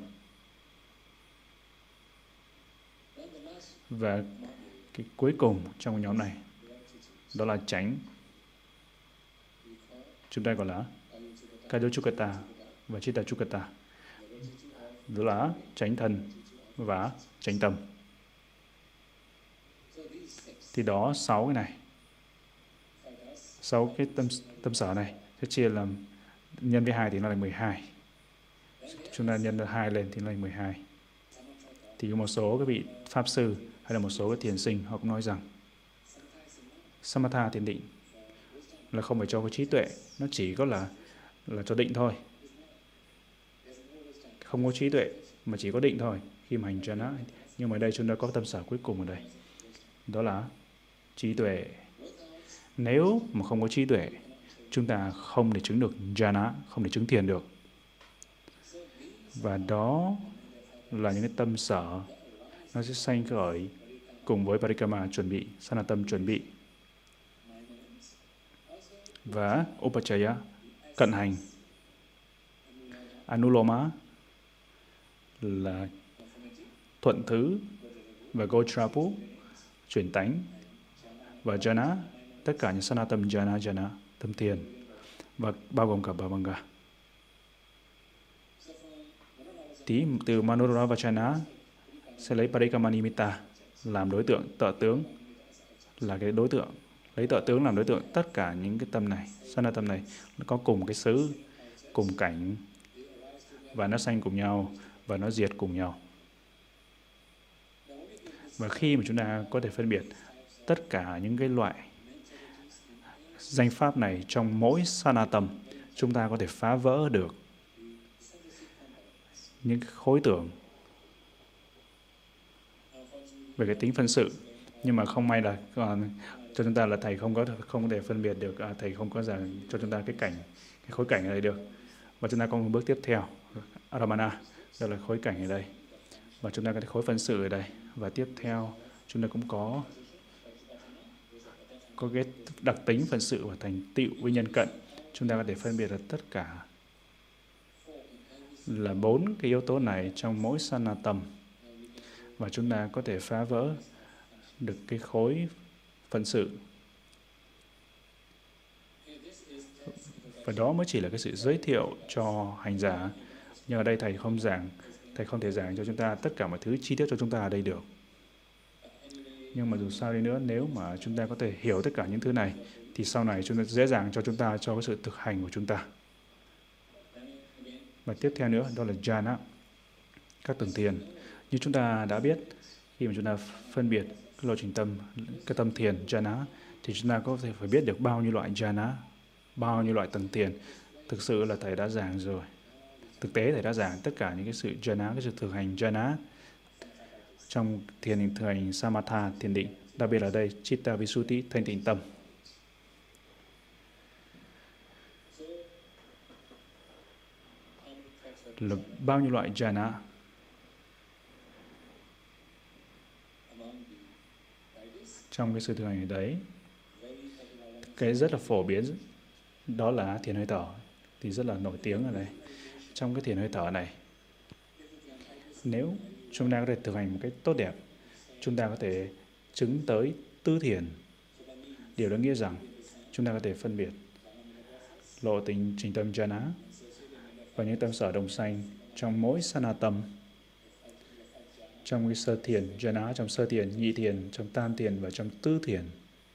Và cái cuối cùng trong nhóm này đó là chánh. Chúng ta gọi là Kaya Chukata và Chitta Chukata, đó là chánh thân và chánh tâm. Thì đó 6 cái này, 6 cái tâm sở này sẽ chia làm nhân với 2 thì nó là 12. Chúng ta nhân 2 lên thì nó là 12. Thì có một số các vị pháp sư hay là một số cái thiền sinh họ cũng nói rằng Samatha thiền định là không phải cho cái trí tuệ, nó chỉ có là cho định thôi. Không có trí tuệ mà chỉ có định thôi khi mà hành jhana. Nhưng mà ở đây chúng ta có tâm sở cuối cùng ở đây, đó là trí tuệ. Nếu mà không có trí tuệ, chúng ta không thể chứng được jhana, không thể chứng thiền được. Và đó là những cái tâm sở nó sẽ sanh khởi cùng với Parikrama chuẩn bị, Sanatam chuẩn bị và Upachaya cận hành. Anuloma là thuận thứ và Gotrapu chuyển tánh và Jhana, tất cả những Sanatam Jhana, tâm thiền và bao gồm cả Bhavanga. Tí từ Manora Vachana sẽ lấy Parikrama Nimitta làm đối tượng, tợ tướng là cái đối tượng, lấy tợ tướng làm đối tượng. Tất cả những cái tâm này, Sanatam này, nó có cùng cái xứ, cùng cảnh và nó sanh cùng nhau và nó diệt cùng nhau. Và khi mà chúng ta có thể phân biệt tất cả những cái loại danh pháp này trong mỗi Sanatam, chúng ta có thể phá vỡ được những khối tưởng về cái tính phân sự. Nhưng mà không may là cho chúng ta là thầy không thể phân biệt được, thầy không có giảng cho chúng ta cái khối cảnh ở đây được. Và chúng ta có một bước tiếp theo, Aramana, đó là khối cảnh ở đây. Và chúng ta có khối phân sự ở đây. Và tiếp theo chúng ta cũng có cái đặc tính phân sự và thành tựu với nhân cận. Chúng ta có thể phân biệt được tất cả là 4 cái yếu tố này trong mỗi Sanatam. Và chúng ta có thể phá vỡ được cái khối phân sự. Và đó mới chỉ là cái sự giới thiệu cho hành giả. Nhưng ở đây thầy không thể giảng cho chúng ta tất cả mọi thứ chi tiết cho chúng ta ở đây được. Nhưng mà dù sao đi nữa, nếu mà chúng ta có thể hiểu tất cả những thứ này, thì sau này chúng ta dễ dàng cho chúng ta, cho cái sự thực hành của chúng ta. Và tiếp theo nữa, đó là jhana, các tầng thiền. Như chúng ta đã biết, khi mà chúng ta phân biệt cái lộ trình tâm, cái tâm thiền, jhana, thì chúng ta có thể phải biết được bao nhiêu loại jhana, bao nhiêu loại tầng thiền. Thực sự là thầy đã giảng rồi. Thực tế thầy đã giảng tất cả những cái sự jhana, cái sự thực hành jhana trong thiền thực hành samatha, thiền định. Đặc biệt là đây, chitta visuddhi, thanh tịnh tâm. Là bao nhiêu loại jhana. Trong cái sự thực hành đấy, cái rất là phổ biến đó là thiền hơi thở, thì rất là nổi tiếng ở đây. Trong cái thiền hơi thở này, nếu chúng ta có thể thực hành một cách tốt đẹp, chúng ta có thể chứng tới tứ thiền. Điều đó nghĩa rằng chúng ta có thể phân biệt lộ trình tâm jhana và những tâm sở đồng sanh trong mỗi sanatam, trong cái sơ thiền jhana, trong sơ thiền, nhị thiền, trong tam thiền và trong tứ thiền.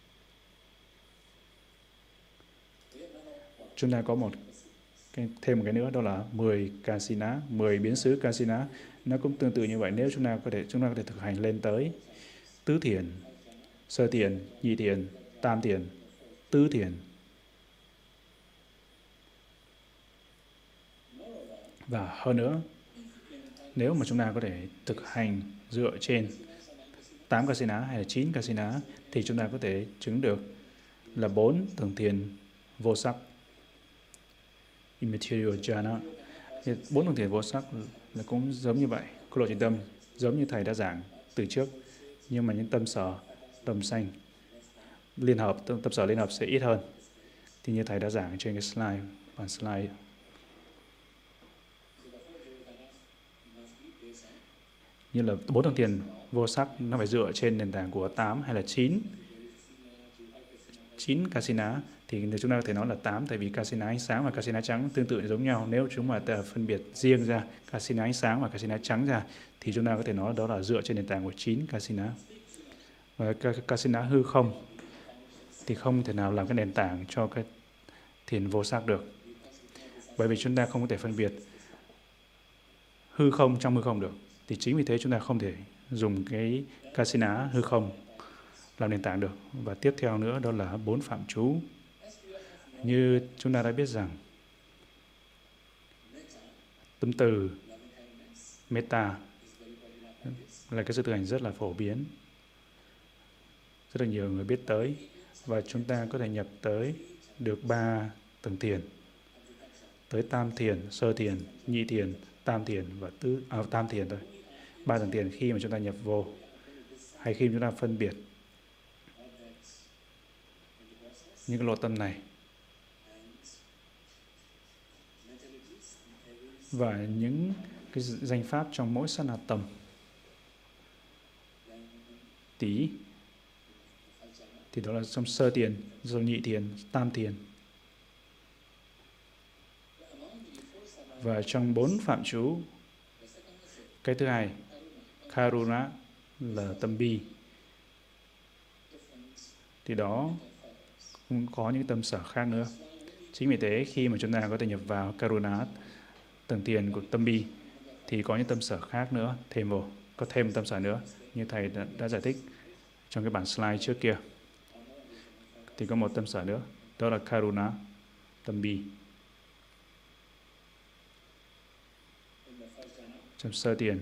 Chúng ta có thêm một cái nữa, đó là 10 kasina, 10 biến xứ kasina. Nó cũng tương tự như vậy. Nếu chúng ta có thể thực hành lên tới tứ thiền, sơ thiền, nhị thiền, tam thiền, tứ thiền. Và hơn nữa, nếu mà chúng ta có thể thực hành dựa trên 8 kasina hay là 9 kasina, thì chúng ta có thể chứng được là 4 tầng thiền vô sắc, immaterial jhana. 4 tầng thiền vô sắc là cũng giống như vậy, có lộ trình tâm giống như thầy đã giảng từ trước, nhưng mà những tâm sở đồng sanh liên hợp, tâm sở liên hợp sẽ ít hơn. Thì như thầy đã giảng trên cái slide, bản slide. Như là 4 tầng thiền vô sắc nó phải dựa trên nền tảng của 8 hay là 9 kasina. Thì chúng ta có thể nói là 8, tại vì kasina ánh sáng và kasina trắng tương tự giống nhau. Nếu chúng ta phân biệt riêng ra kasina ánh sáng và kasina trắng ra, thì chúng ta có thể nói đó là dựa trên nền tảng của 9 kasina. Và kasina hư không thì không thể nào làm cái nền tảng cho cái thiền vô sắc được. Bởi vì chúng ta không có thể phân biệt hư không trong hư không được. Thì chính vì thế chúng ta không thể dùng cái Kasina hư không làm nền tảng được. Và tiếp theo nữa đó là 4 phạm trú. Như chúng ta đã biết rằng tâm từ, metta là cái sự thực hành rất là phổ biến, rất là nhiều người biết tới, và chúng ta có thể nhập tới được 3 tầng thiền, tới tam thiền, sơ thiền, nhị thiền, tam thiền và tam thiền thôi. 3 tầng thiền khi mà chúng ta nhập vô, hay khi chúng ta phân biệt những cái lộ tâm này và những cái danh pháp trong mỗi sát na tâm tí, thì đó là trong sơ thiền, rồi nhị thiền, tam thiền. Và trong 4 phạm trú, cái thứ hai, Karuna là tâm bi, thì đó cũng có những tâm sở khác nữa. Chính vì thế khi mà chúng ta có thể nhập vào Karuna, tầng thiền của tâm bi, thì có những tâm sở khác nữa thêm vào, có thêm tâm sở nữa, như thầy đã giải thích trong cái bản slide trước kia. Thì có một tâm sở nữa, đó là Karuna, tâm bi. Trong sơ thiền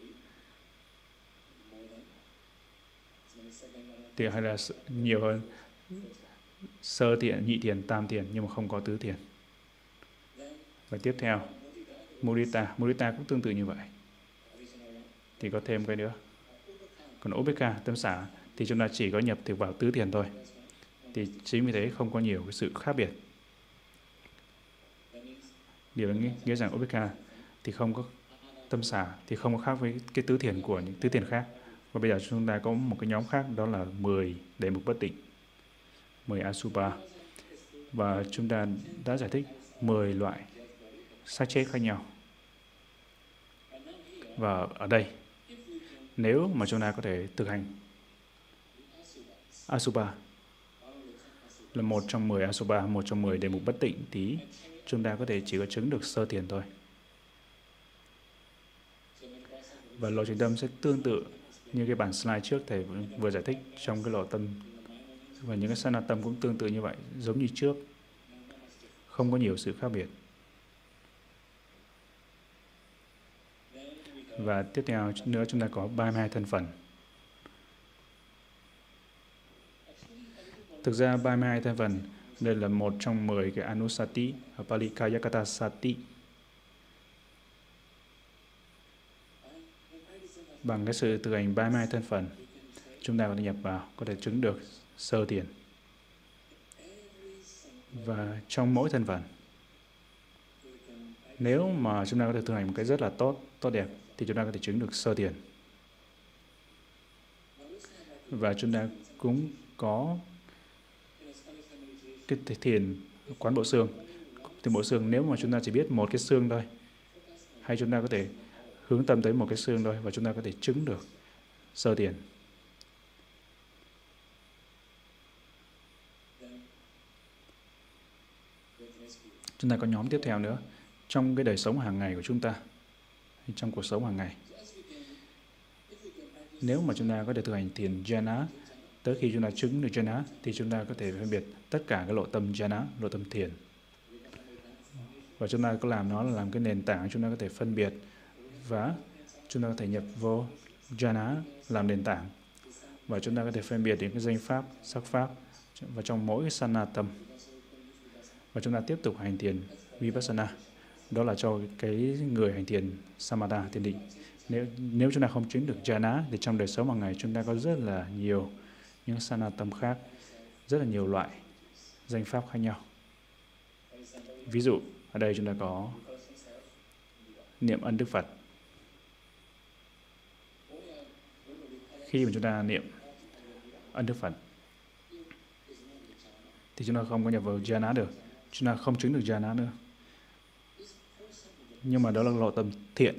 thì hay là nhiều hơn sơ thiền, nhị thiền, tam thiền, nhưng mà không có tứ thiền. Và tiếp theo Mudita cũng tương tự như vậy, thì có thêm cái nữa. Còn Upekkha, tâm xả, thì chúng ta chỉ có nhập được vào tứ thiền thôi. Thì chính vì thế không có nhiều cái sự khác biệt. Điều đó nghĩa rằng Upekkha thì không có tâm xả, thì không có khác với cái tứ thiền của những tứ thiền khác. Và bây giờ chúng ta có một cái nhóm khác, đó là 10 đề mục bất tịnh, 10 Asubha. Và chúng ta đã giải thích 10 loại xác chết khác nhau. Và ở đây, nếu mà chúng ta có thể thực hành Asubha, là một trong 10 Asubha, một trong 10 đề mục bất tịnh, thì chúng ta có thể chỉ có chứng được sơ thiền thôi. Và lộ trình tâm sẽ tương tự như cái bản slide trước thầy vừa giải thích trong cái lộ tâm. Và những cái sát na tâm cũng tương tự như vậy, giống như trước. Không có nhiều sự khác biệt. Và tiếp theo nữa chúng ta có 32 thân phần. Thực ra 32 thân phần, đây là một trong 10 cái Anusati, ở Pali Kayakata Sati. Bằng cái sự thực hành 32 thân phần, chúng ta có thể nhập vào, có thể chứng được sơ thiền. Và trong mỗi thân phần, nếu mà chúng ta có thể thực hành một cái rất là tốt đẹp, thì chúng ta có thể chứng được sơ thiền. Và chúng ta cũng có cái thiền quán bộ xương. Thiền bộ xương, nếu mà chúng ta chỉ biết một cái xương thôi, hay chúng ta có thể hướng tâm tới một cái xương thôi, và chúng ta có thể chứng được sơ thiền. Chúng ta có nhóm tiếp theo nữa. Trong cái đời sống hàng ngày của chúng ta, trong cuộc sống hàng ngày, nếu mà chúng ta có thể thực hành thiền jhana, tới khi chúng ta chứng được jhana, thì chúng ta có thể phân biệt tất cả các lộ tâm jhana, lộ tâm thiền. Và chúng ta có làm nó là làm cái nền tảng chúng ta có thể phân biệt, và chúng ta có thể nhập vô jhana làm nền tảng. Và chúng ta có thể phân biệt những cái danh pháp, sắc pháp và trong mỗi cái sát na tâm. Và chúng ta tiếp tục hành thiền vipassana. Đó là cho cái người hành thiền samatha, thiền định. Nếu chúng ta không chứng được jhana, thì trong đời sống hàng ngày chúng ta có rất là nhiều những sát na tâm khác, rất là nhiều loại danh pháp khác nhau. Ví dụ, ở đây chúng ta có niệm ân Đức Phật. Khi mà chúng ta niệm ân Đức Phật, thì chúng ta không có nhập vào jhana được. Chúng ta không chứng được jhana nữa. Nhưng mà đó là lộ tâm thiện.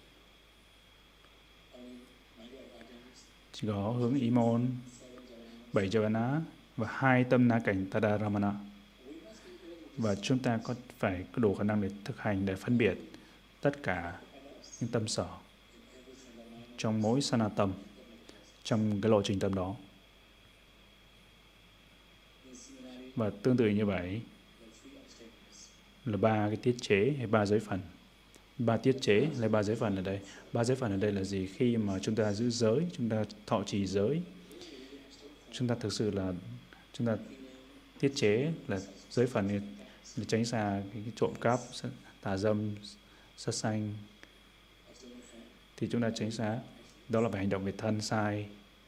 Chỉ có hướng ý môn, 7 javana và 2 tâm na cảnh tadaramana. Và chúng ta phải có đủ khả năng để thực hành, để phân biệt tất cả những tâm sở trong mỗi sanatam, trong cái lộ trình tâm đó. Và tương tự như vậy là 3 cái tiết chế hay 3 giới phần. 3 tiết chế hay 3 giới phần ở đây. 3 giới phần ở đây là gì? Khi mà chúng ta giữ giới, chúng ta thọ trì giới, chúng ta thực sự là chúng ta tiết chế là giới phần để tránh xa cái trộm cắp, tà dâm, sát sanh, thì chúng ta tránh xa. Đó là phải hành động về thân sai.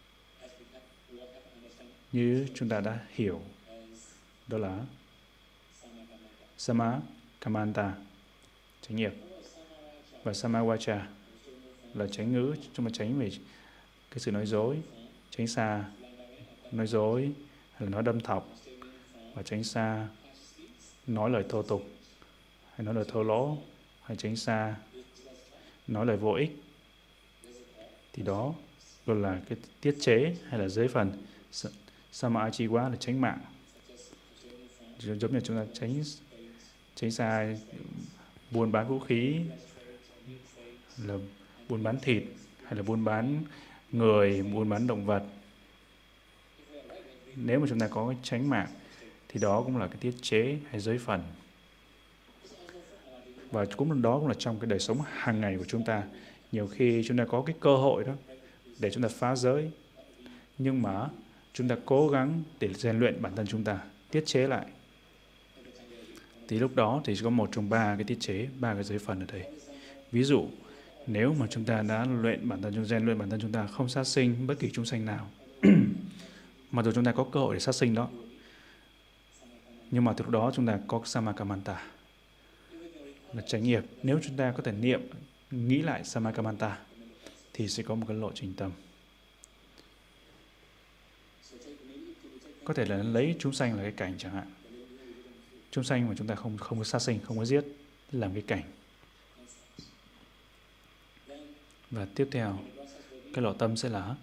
Như chúng ta đã hiểu, đó là Sama Kamanta, chánh nghiệp. Và Samawacha là tránh ngữ, chúng ta tránh về cái sự nói dối, tránh xa nói dối hay là nói đâm thọc, và tránh xa nói lời thô tục hay nói lời thô lỗ, hay tránh xa nói lời vô ích. Thì đó gọi là cái tiết chế hay là giới phần. Samajiwa là tránh mạng, giống như chúng ta tránh xa buôn bán vũ khí, là buôn bán thịt, hay là buôn bán người, buôn bán động vật. Nếu mà chúng ta có cái tránh mạng thì đó cũng là cái tiết chế hay giới phần. Và đó cũng là trong cái đời sống hàng ngày của chúng ta. Nhiều khi chúng ta có cái cơ hội đó để chúng ta phá giới, nhưng mà chúng ta cố gắng để rèn luyện bản thân chúng ta, tiết chế lại. Thì lúc đó thì có một trong 3 cái tiết chế, 3 cái giới phần ở đây. Ví dụ, nếu mà chúng ta đã luyện bản thân, rèn luyện bản thân chúng ta không sát sinh bất kỳ chúng sanh nào, mặc dù chúng ta có cơ hội để sát sinh đó, nhưng mà từ lúc đó chúng ta có Samakamanta là chánh nghiệp. Nếu chúng ta có thể nghĩ lại Samakamanta thì sẽ có một cái lộ trình tâm. Có thể là lấy chúng sanh là cái cảnh chẳng hạn. Chúng sanh mà chúng ta không có sát sinh, không có giết, làm cái cảnh. Và tiếp theo, cái lộ tâm sẽ là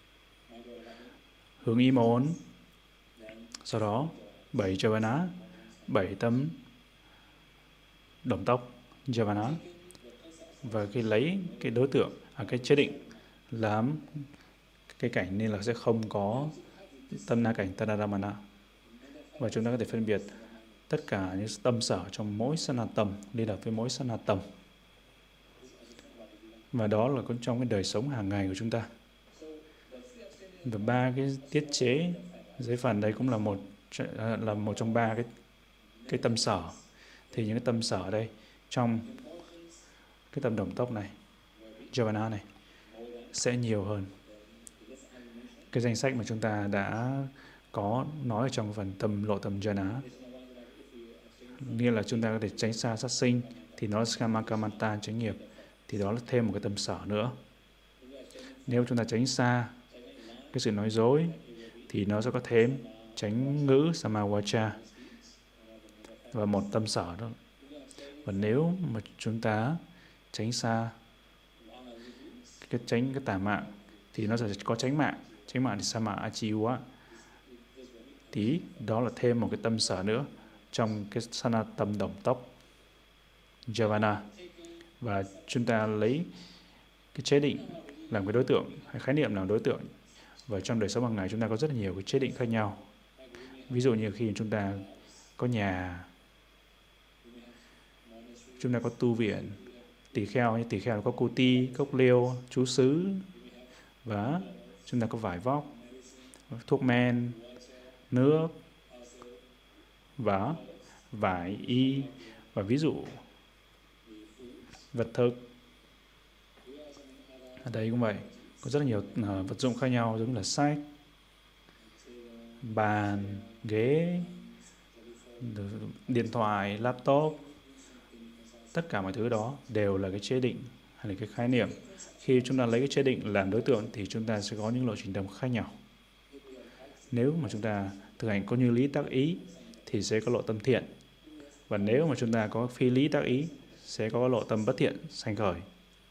hướng ý môn. Sau đó, 7 Javana, 7 tâm động tốc Javana. Và khi lấy cái đối tượng, cái chế định làm cái cảnh nên là sẽ không có tâm na cảnh Tanaramana. Và chúng ta có thể phân biệt tất cả những tâm sở trong mỗi sanatam liên hợp với mỗi sanatam. Và đó là trong cái đời sống hàng ngày của chúng ta. Và 3 cái tiết chế giới phần đây cũng là một trong 3 cái tâm sở. Thì những cái tâm sở ở đây trong cái tâm động tốc này, Javana này, sẽ nhiều hơn cái danh sách mà chúng ta đã có nói ở trong phần tâm lộ tâm jhana. Nghĩa là chúng ta có thể tránh xa sát sinh, thì nó là Samakamanta chánh nghiệp, thì đó là thêm một cái tâm sở nữa. Nếu chúng ta tránh xa cái sự nói dối thì nó sẽ có thêm chánh ngữ Samawacha và một tâm sở đó. Và nếu mà chúng ta tránh xa cái tà mạng thì nó sẽ có chánh mạng thì Samajiwa, thì đó là thêm một cái tâm sở nữa trong cái sanatam động tốc Javana. Và chúng ta lấy cái chế định làm cái đối tượng, hay khái niệm làm đối tượng. Và trong đời sống hàng ngày chúng ta có rất là nhiều cái chế định khác nhau. Ví dụ như khi chúng ta có nhà, chúng ta có tu viện, tỳ kheo, như tỳ kheo có cô ti, cốc liêu, chú xứ, và chúng ta có vải vóc, thuốc men, nước, và vải y, và ví dụ vật thực. Ở đây cũng vậy, có rất là nhiều vật dụng khác nhau, giống là sách, bàn, ghế, điện thoại, laptop. Tất cả mọi thứ đó đều là cái chế định hay là cái khái niệm. Khi chúng ta lấy cái chế định làm đối tượng thì chúng ta sẽ có những lộ trình tâm khác nhau. Nếu mà chúng ta thực hành có như lý tác ý thì sẽ có lộ tâm thiện. Và nếu mà chúng ta có phi lý tác ý sẽ có lộ tâm bất thiện sanh khởi.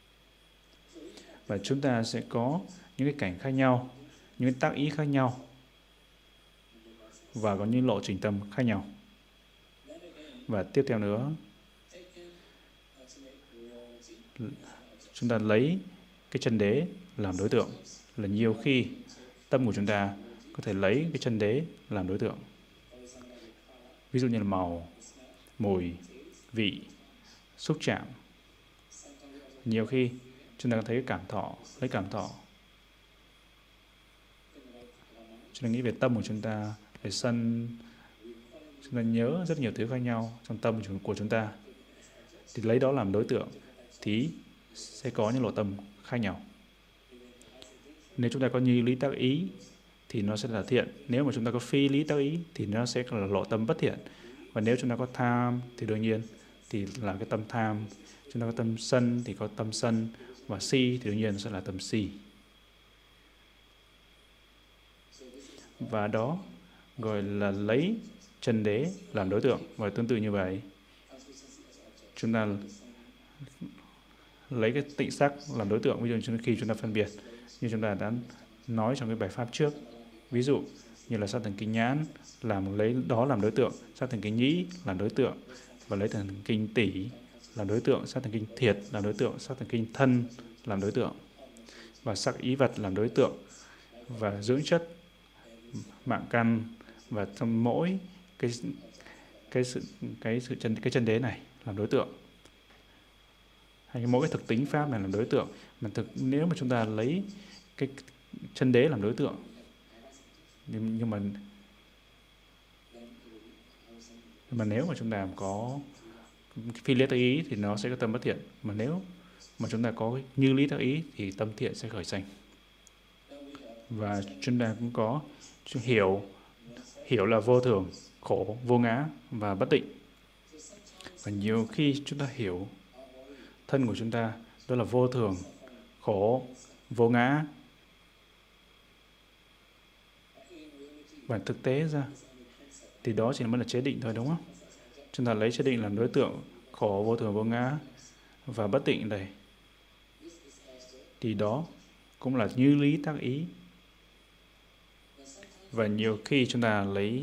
Và chúng ta sẽ có những cái cảnh khác nhau, những cái tác ý khác nhau, và có những lộ trình tâm khác nhau. Và tiếp theo nữa, chúng ta lấy cái chân đế làm đối tượng, là nhiều khi tâm của chúng ta có thể lấy cái chân đế làm đối tượng. Ví dụ như là màu, mùi, vị, xúc chạm. Nhiều khi chúng ta có thấy cái cảm thọ, lấy cảm thọ. Chúng ta nghĩ về tâm của chúng ta, về sân, chúng ta nhớ rất nhiều thứ khác nhau trong tâm của chúng ta. Thì lấy đó làm đối tượng thì sẽ có những lộ tâm khác nhau. Nếu chúng ta có như lý tác ý thì nó sẽ là thiện. Nếu mà chúng ta có phi lý tác ý thì nó sẽ là lộ tâm bất thiện. Và nếu chúng ta có tham thì đương nhiên thì là cái tâm tham. Chúng ta có tâm sân thì có tâm sân. Và si thì đương nhiên sẽ là tâm si. Và đó gọi là lấy chân đế làm đối tượng. Và tương tự như vậy, chúng ta lấy cái tịnh sắc làm đối tượng. Ví dụ khi chúng ta phân biệt, như chúng ta đã nói trong cái bài pháp trước, ví dụ như là sát thần kinh nhãn lấy đó làm đối tượng, sát thần kinh nhĩ làm đối tượng, và lấy thần kinh tỷ làm đối tượng, sát thần kinh thiệt làm đối tượng, sát thần kinh thân làm đối tượng, và sắc ý vật làm đối tượng, và dưỡng chất, mạng căn, và trong mỗi cái chân đế này làm đối tượng, hay mỗi cái thực tính pháp này làm đối tượng. Mà nếu mà chúng ta lấy cái chân đế làm đối tượng, nhưng mà nếu mà chúng ta có phi lý tác ý thì nó sẽ có tâm bất thiện. Mà nếu mà chúng ta có như lý tác ý thì tâm thiện sẽ khởi sanh. Và chúng ta cũng có hiểu là vô thường, khổ, vô ngã và bất tịnh. Và nhiều khi chúng ta hiểu thân của chúng ta đó là vô thường, khổ, vô ngã. Và thực tế ra thì đó chỉ mới là chế định thôi, đúng không? Chúng ta lấy chế định làm đối tượng, khổ, vô thường, vô ngã và bất tịnh đây. Thì đó cũng là như lý tác ý. Và nhiều khi chúng ta lấy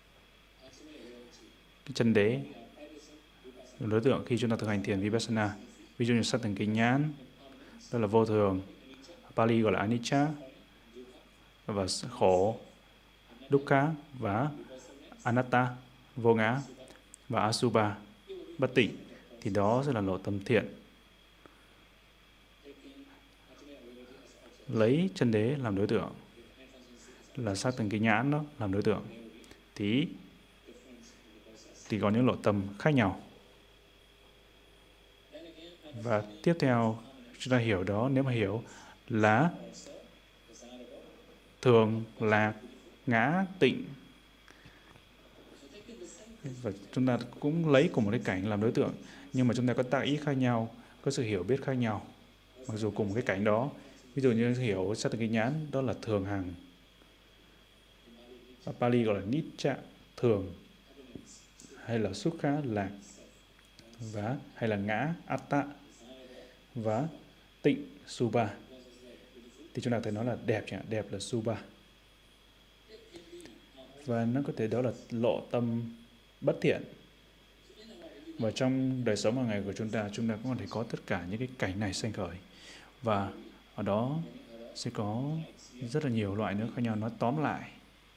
cái chân đế làm đối tượng khi chúng ta thực hành thiền Vipassana. Ví dụ như sát thần kinh nhãn, đó là vô thường, Pali gọi là anicca, và khổ, dukkha, và anatta, vô ngã, và asubha, bất tịnh, thì đó sẽ là lộ tâm thiện. Lấy chân đế làm đối tượng, là sát thần kinh nhãn đó làm đối tượng, thì có những lộ tâm khác nhau. Và tiếp theo chúng ta hiểu đó, nếu mà hiểu là thường, lạc, ngã, tịnh, và chúng ta cũng lấy cùng một cái cảnh làm đối tượng, nhưng mà chúng ta có tác ý khác nhau, có sự hiểu biết khác nhau, mặc dù cùng một cái cảnh đó. Ví dụ như hiểu sát thần kinh nhãn đó là thường hằng, Pali gọi là nitya, thường, hay là sukha, lạc, và hay là ngã, atta, và tịnh, subha. Thì chúng ta có thể nói là đẹp chẳng hạn, đẹp là subha. Và nó có thể đó là lộ tâm bất thiện. Và trong đời sống hàng ngày của chúng ta cũng có thể có tất cả những cái cảnh này sanh khởi. Và ở đó sẽ có rất là nhiều loại nữa khác nhau. Nói tóm lại,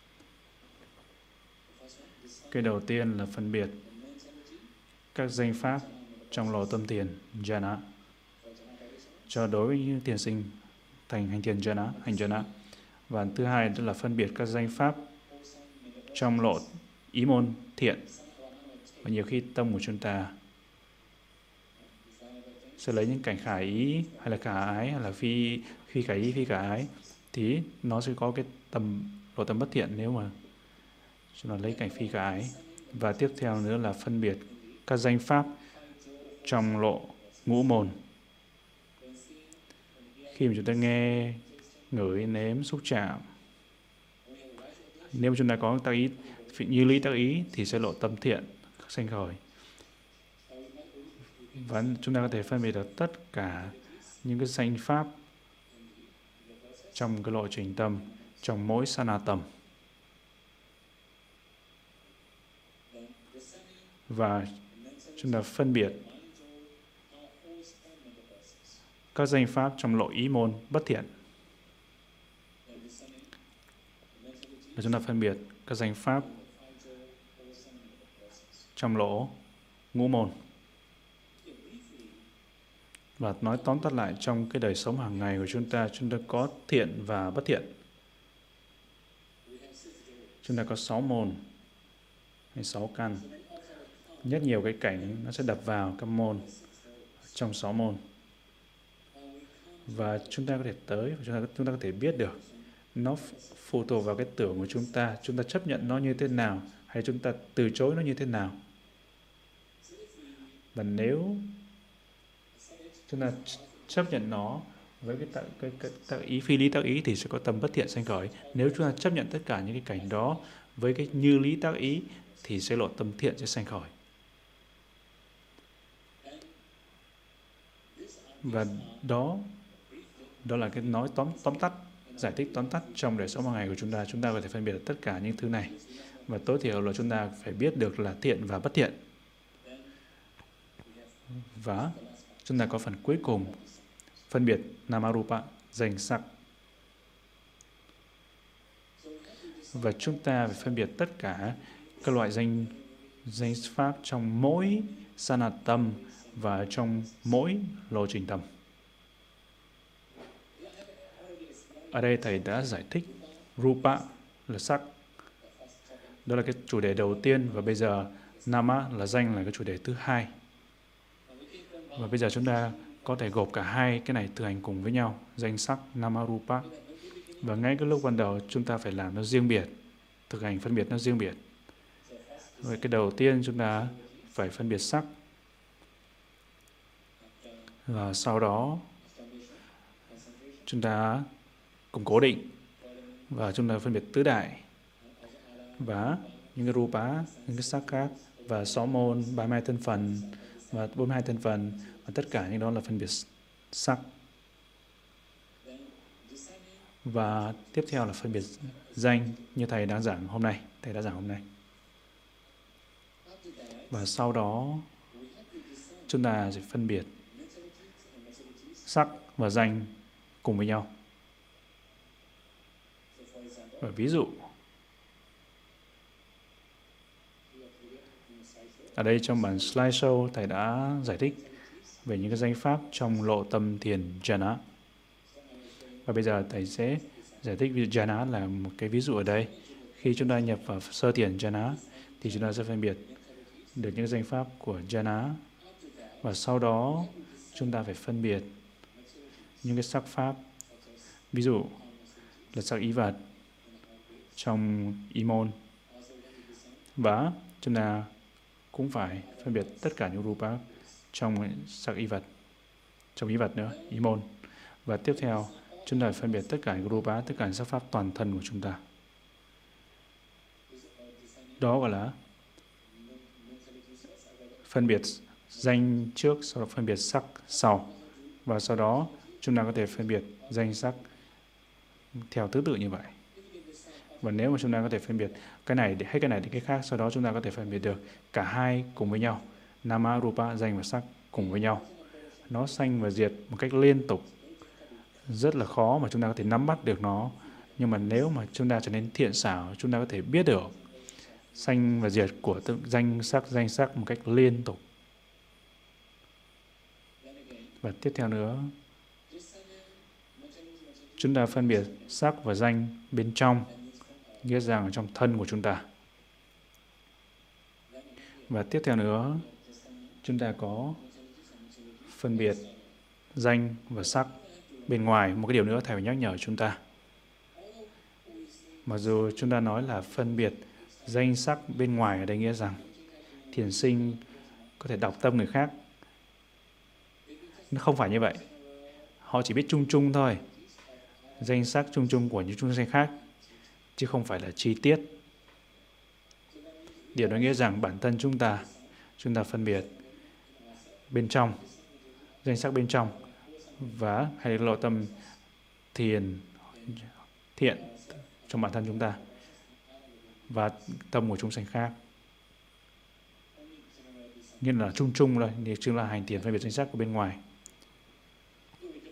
cái đầu tiên là phân biệt các danh pháp trong lò tâm thiền jhana, cho đối với thiền sinh thành hành thiền jhana, hành jhana. Và thứ hai đó là phân biệt các danh pháp trong lộ ý môn thiện. Và nhiều khi tâm của chúng ta sẽ lấy những cảnh khả ý, hay là khả ái, hay là phi khả ý, phi khả ái, thì nó sẽ có cái lộ tâm bất thiện nếu mà chúng ta lấy cảnh phi khả ái. Và tiếp theo nữa là phân biệt các danh pháp trong lộ ngũ môn. Khi mà chúng ta nghe, ngửi, nếm, xúc chạm, nếu mà chúng ta có tác ý, như lý tác ý thì sẽ lộ tâm thiện sanh khởi. Và chúng ta có thể phân biệt được tất cả những cái danh pháp trong cái lộ trình tâm, trong mỗi sanatam. Và chúng ta phân biệt các danh pháp trong lộ ý môn bất thiện. Và chúng ta phân biệt các danh pháp trong lỗ ngũ môn. Và nói tóm tắt lại, trong cái đời sống hàng ngày của chúng ta có thiện và bất thiện. Chúng ta có 6 môn hay 6 căn. Rất nhiều cái cảnh nó sẽ đập vào các môn trong 6 môn. Và chúng ta có thể tới, và chúng ta có thể biết được. Nó phụ thuộc vào cái tưởng của chúng ta chấp nhận nó như thế nào, hay chúng ta từ chối nó như thế nào. Và nếu chúng ta chấp nhận nó với cái tác ý, phi lý tác ý thì sẽ có tâm bất thiện sanh khởi. Nếu chúng ta chấp nhận tất cả những cái cảnh đó với cái như lý tác ý thì sẽ lộ tâm thiện sẽ sanh khởi. Và đó là cái nói tóm tắt, giải thích tóm tắt trong đời sống hàng ngày của chúng ta. Chúng ta có thể phân biệt được tất cả những thứ này. Và tối thiểu là chúng ta phải biết được là thiện và bất thiện. Và chúng ta có phần cuối cùng, phân biệt Namarupa, danh sắc. Và chúng ta phải phân biệt tất cả các loại danh pháp trong mỗi sanatam và trong mỗi lộ trình tâm. Ở đây Thầy đã giải thích Rupa là sắc. Đó là cái chủ đề đầu tiên. Và bây giờ Nama là danh, là cái chủ đề thứ hai. Và bây giờ chúng ta có thể gộp cả hai cái này thực hành cùng với nhau. Danh sắc, Nama Rupa. Và ngay cái lúc ban đầu chúng ta phải làm nó riêng biệt. Thực hành phân biệt nó riêng biệt. Vậy cái đầu tiên chúng ta phải phân biệt sắc. Và sau đó chúng ta cùng cố định. Và chúng ta phân biệt tứ đại. Và những cái rupa, những cái sắc khác. Và 6 môn, 32 thân phần và 42 thân phần. Và tất cả những đó là phân biệt sắc. Và tiếp theo là phân biệt danh như Thầy đã giảng hôm nay. Và sau đó chúng ta sẽ phân biệt sắc và danh cùng với nhau. Và ví dụ, ở đây trong bản slideshow Thầy đã giải thích về những cái danh pháp trong lộ tâm thiền jhana. Và bây giờ Thầy sẽ giải thích jhana là một cái ví dụ ở đây. Khi chúng ta nhập vào sơ thiền jhana thì chúng ta sẽ phân biệt được những danh pháp của jhana. Và sau đó chúng ta phải phân biệt những cái sắc pháp. Ví dụ là sắc ý vật trong ý môn. Và chúng ta cũng phải phân biệt tất cả những rupa trong sắc ý vật, trong ý vật nữa, ý môn. Và tiếp theo chúng ta phải phân biệt tất cả những rupa, tất cả những sắc pháp toàn thân của chúng ta. Đó gọi là phân biệt danh trước, sau đó phân biệt sắc sau. Và sau đó chúng ta có thể phân biệt danh sắc theo thứ tự như vậy. Và nếu mà chúng ta có thể phân biệt cái này để hết cái này đến cái khác, sau đó chúng ta có thể phân biệt được cả hai cùng với nhau. Nama, Rupa, danh và sắc cùng với nhau. Nó sanh và diệt một cách liên tục. Rất là khó mà chúng ta có thể nắm bắt được nó. Nhưng mà nếu mà chúng ta trở nên thiện xảo, chúng ta có thể biết được sanh và diệt của danh sắc một cách liên tục. Và tiếp theo nữa, chúng ta phân biệt sắc và danh bên trong, nghĩa rằng ở trong thân của chúng ta. Và tiếp theo nữa, chúng ta có phân biệt danh và sắc bên ngoài. Một cái điều nữa Thầy phải nhắc nhở chúng ta. Mặc dù chúng ta nói là phân biệt danh sắc bên ngoài, ở đây nghĩa rằng thiền sinh có thể đọc tâm người khác. Nó không phải như vậy. Họ chỉ biết chung chung thôi. Danh sắc chung chung của những chúng sanh khác, chứ không phải là chi tiết. Điều đó nghĩa rằng bản thân chúng ta phân biệt bên trong, danh sắc bên trong, và hay lộ tâm thiện trong bản thân chúng ta và tâm của chúng sanh khác. Nghĩa là chung chung thôi, chứ là hành thiền phân biệt danh sắc của bên ngoài.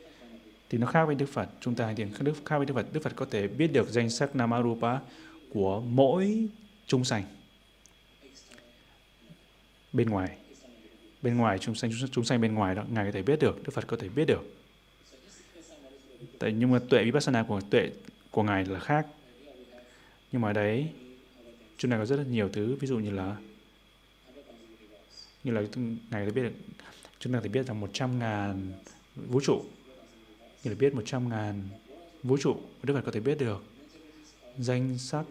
thì nó khác với Đức Phật. Chúng ta hành thiền khác với Đức Phật. Đức Phật có thể biết được danh sắc Namarupa của mỗi chúng sanh bên ngoài chúng sanh bên ngoài đó, Ngài có thể biết được, Đức Phật có thể biết được. Nhưng mà tuệ Vipassana của Ngài là khác. Nhưng mà đấy, chúng ta có rất là nhiều thứ, ví dụ như là Ngài có thể biết được, chúng ta có thể biết rằng 100.000 vũ trụ, như là biết 100.000 vũ trụ, Đức Phật có thể biết được danh sắc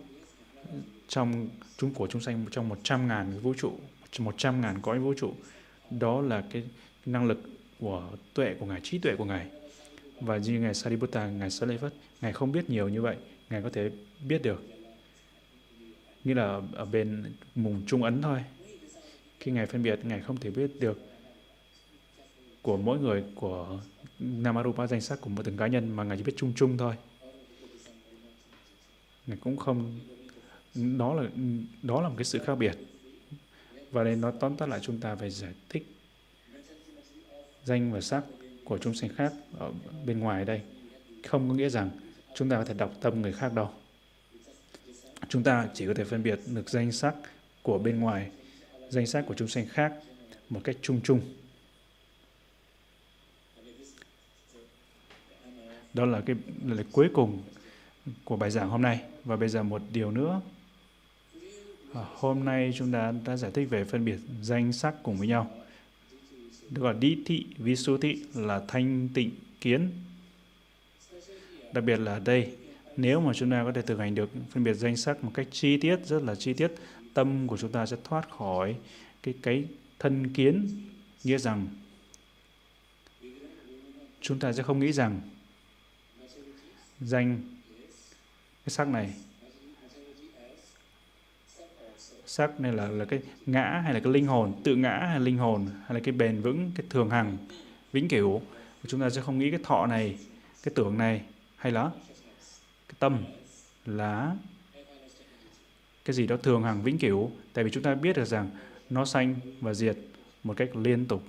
của chúng sanh trong 100.000 vũ trụ, 100.000 cõi vũ trụ. Đó là cái năng lực của tuệ của Ngài, trí tuệ của Ngài. Và như Ngài Sariputta, Ngài Sariputta, Ngài không biết nhiều như vậy, Ngài có thể biết được. Như là ở bên mùng trung ấn thôi. Khi Ngài phân biệt, Ngài không thể biết được của mỗi người, của Namarupa danh sắc của một từng cá nhân, mà Ngài chỉ biết chung chung thôi. Ngài cũng không, đó là một cái sự khác biệt. Và đây nó tóm tắt lại, chúng ta phải giải thích danh và sắc của chúng sanh khác ở bên ngoài đây. Không có nghĩa rằng chúng ta có thể đọc tâm người khác đâu. Chúng ta chỉ có thể phân biệt được danh sắc của bên ngoài, danh sắc của chúng sanh khác một cách chung chung. Đó là cái lời cuối cùng của bài giảng hôm nay. Và bây giờ một điều nữa. Hôm nay chúng ta đã giải thích về phân biệt danh sắc cùng với nhau. Được gọi Ditthi Visuddhi là thanh tịnh kiến. Đặc biệt là ở đây, nếu mà chúng ta có thể thực hành được phân biệt danh sắc một cách chi tiết, rất là chi tiết, tâm của chúng ta sẽ thoát khỏi cái thân kiến, nghĩa rằng chúng ta sẽ không nghĩ rằng danh, cái sắc này là cái ngã hay là cái linh hồn, tự ngã hay linh hồn, hay là cái bền vững, cái thường hằng, vĩnh cửu. Chúng ta sẽ không nghĩ cái thọ này, cái tưởng này, hay là cái tâm là cái gì đó thường hằng vĩnh cửu. Tại vì chúng ta biết được rằng nó sanh và diệt một cách liên tục.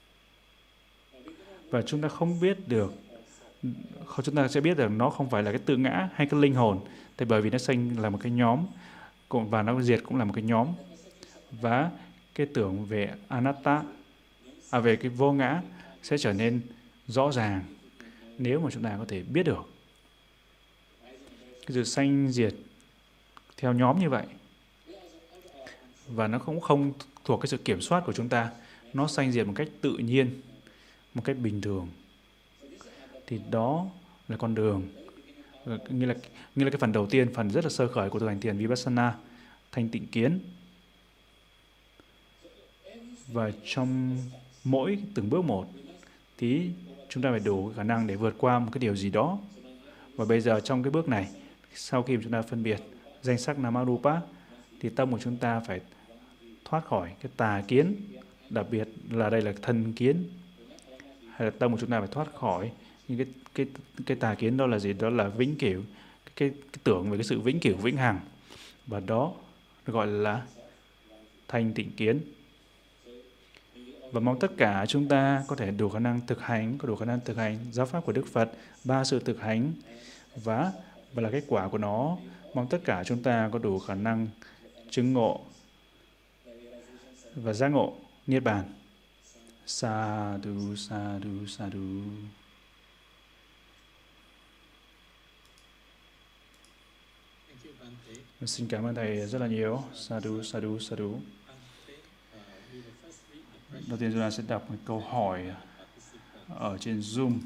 Và chúng ta không biết được, chúng ta sẽ biết rằng nó không phải là cái tự ngã hay cái linh hồn. Tại bởi vì nó sanh là một cái nhóm, và nó diệt cũng là một cái nhóm. Và cái tưởng về anatta, về cái vô ngã sẽ trở nên rõ ràng nếu mà chúng ta có thể biết được cái sự sanh diệt theo nhóm như vậy. Và nó cũng không thuộc cái sự kiểm soát của chúng ta. Nó sanh diệt một cách tự nhiên, một cách bình thường. Thì đó là con đường. Như là cái phần đầu tiên, phần rất là sơ khởi của thực hành thiền Vipassana, thanh tịnh kiến. Và trong mỗi từng bước một thì chúng ta phải đủ khả năng để vượt qua một cái điều gì đó. Và bây giờ trong cái bước này, sau khi chúng ta phân biệt danh sắc Namarupa, thì tâm của chúng ta phải thoát khỏi cái tà kiến, đặc biệt là đây là thân kiến. Hay là tâm của chúng ta phải thoát khỏi những cái tà kiến. Đó là gì? Đó là vĩnh cửu, cái tưởng về cái sự vĩnh cửu, vĩnh hằng. Và đó được gọi là thanh tịnh kiến. Và mong tất cả chúng ta có thể đủ khả năng thực hành giáo pháp của Đức Phật, 3 sự thực hành, và là kết quả của nó. Mong tất cả chúng ta có đủ khả năng chứng ngộ và giác ngộ Niết Bàn. Sadhu, sadhu, sadhu. Xin cảm ơn Thầy rất là nhiều. Sadhu, sadhu, sadhu. Đầu tiên chúng ta sẽ đọc một câu hỏi ở trên Zoom.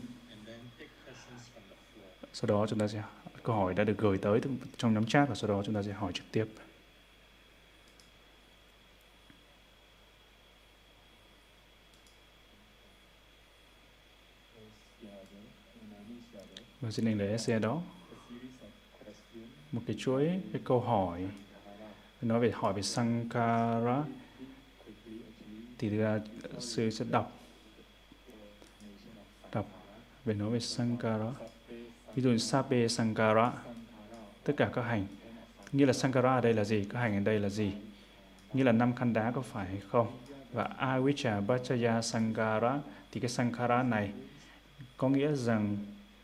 Sau đó chúng ta sẽ, câu hỏi đã được gửi tới trong nhóm chat, và sau đó chúng ta sẽ hỏi trực tiếp. Và xin anh lấy xe đó. Một cái chuỗi, cái câu hỏi nói về Sankara, thì sư sẽ đọc về nói về Sankara. Ví dụ như Sape Sankara, tất cả các hành. Nghĩa là Sankara ở đây là gì? Các hành ở đây là gì? Nghĩa là 5 khăn đá có phải hay không? Và Avijja Bachaya Sankara, thì cái Sankara này có nghĩa rằng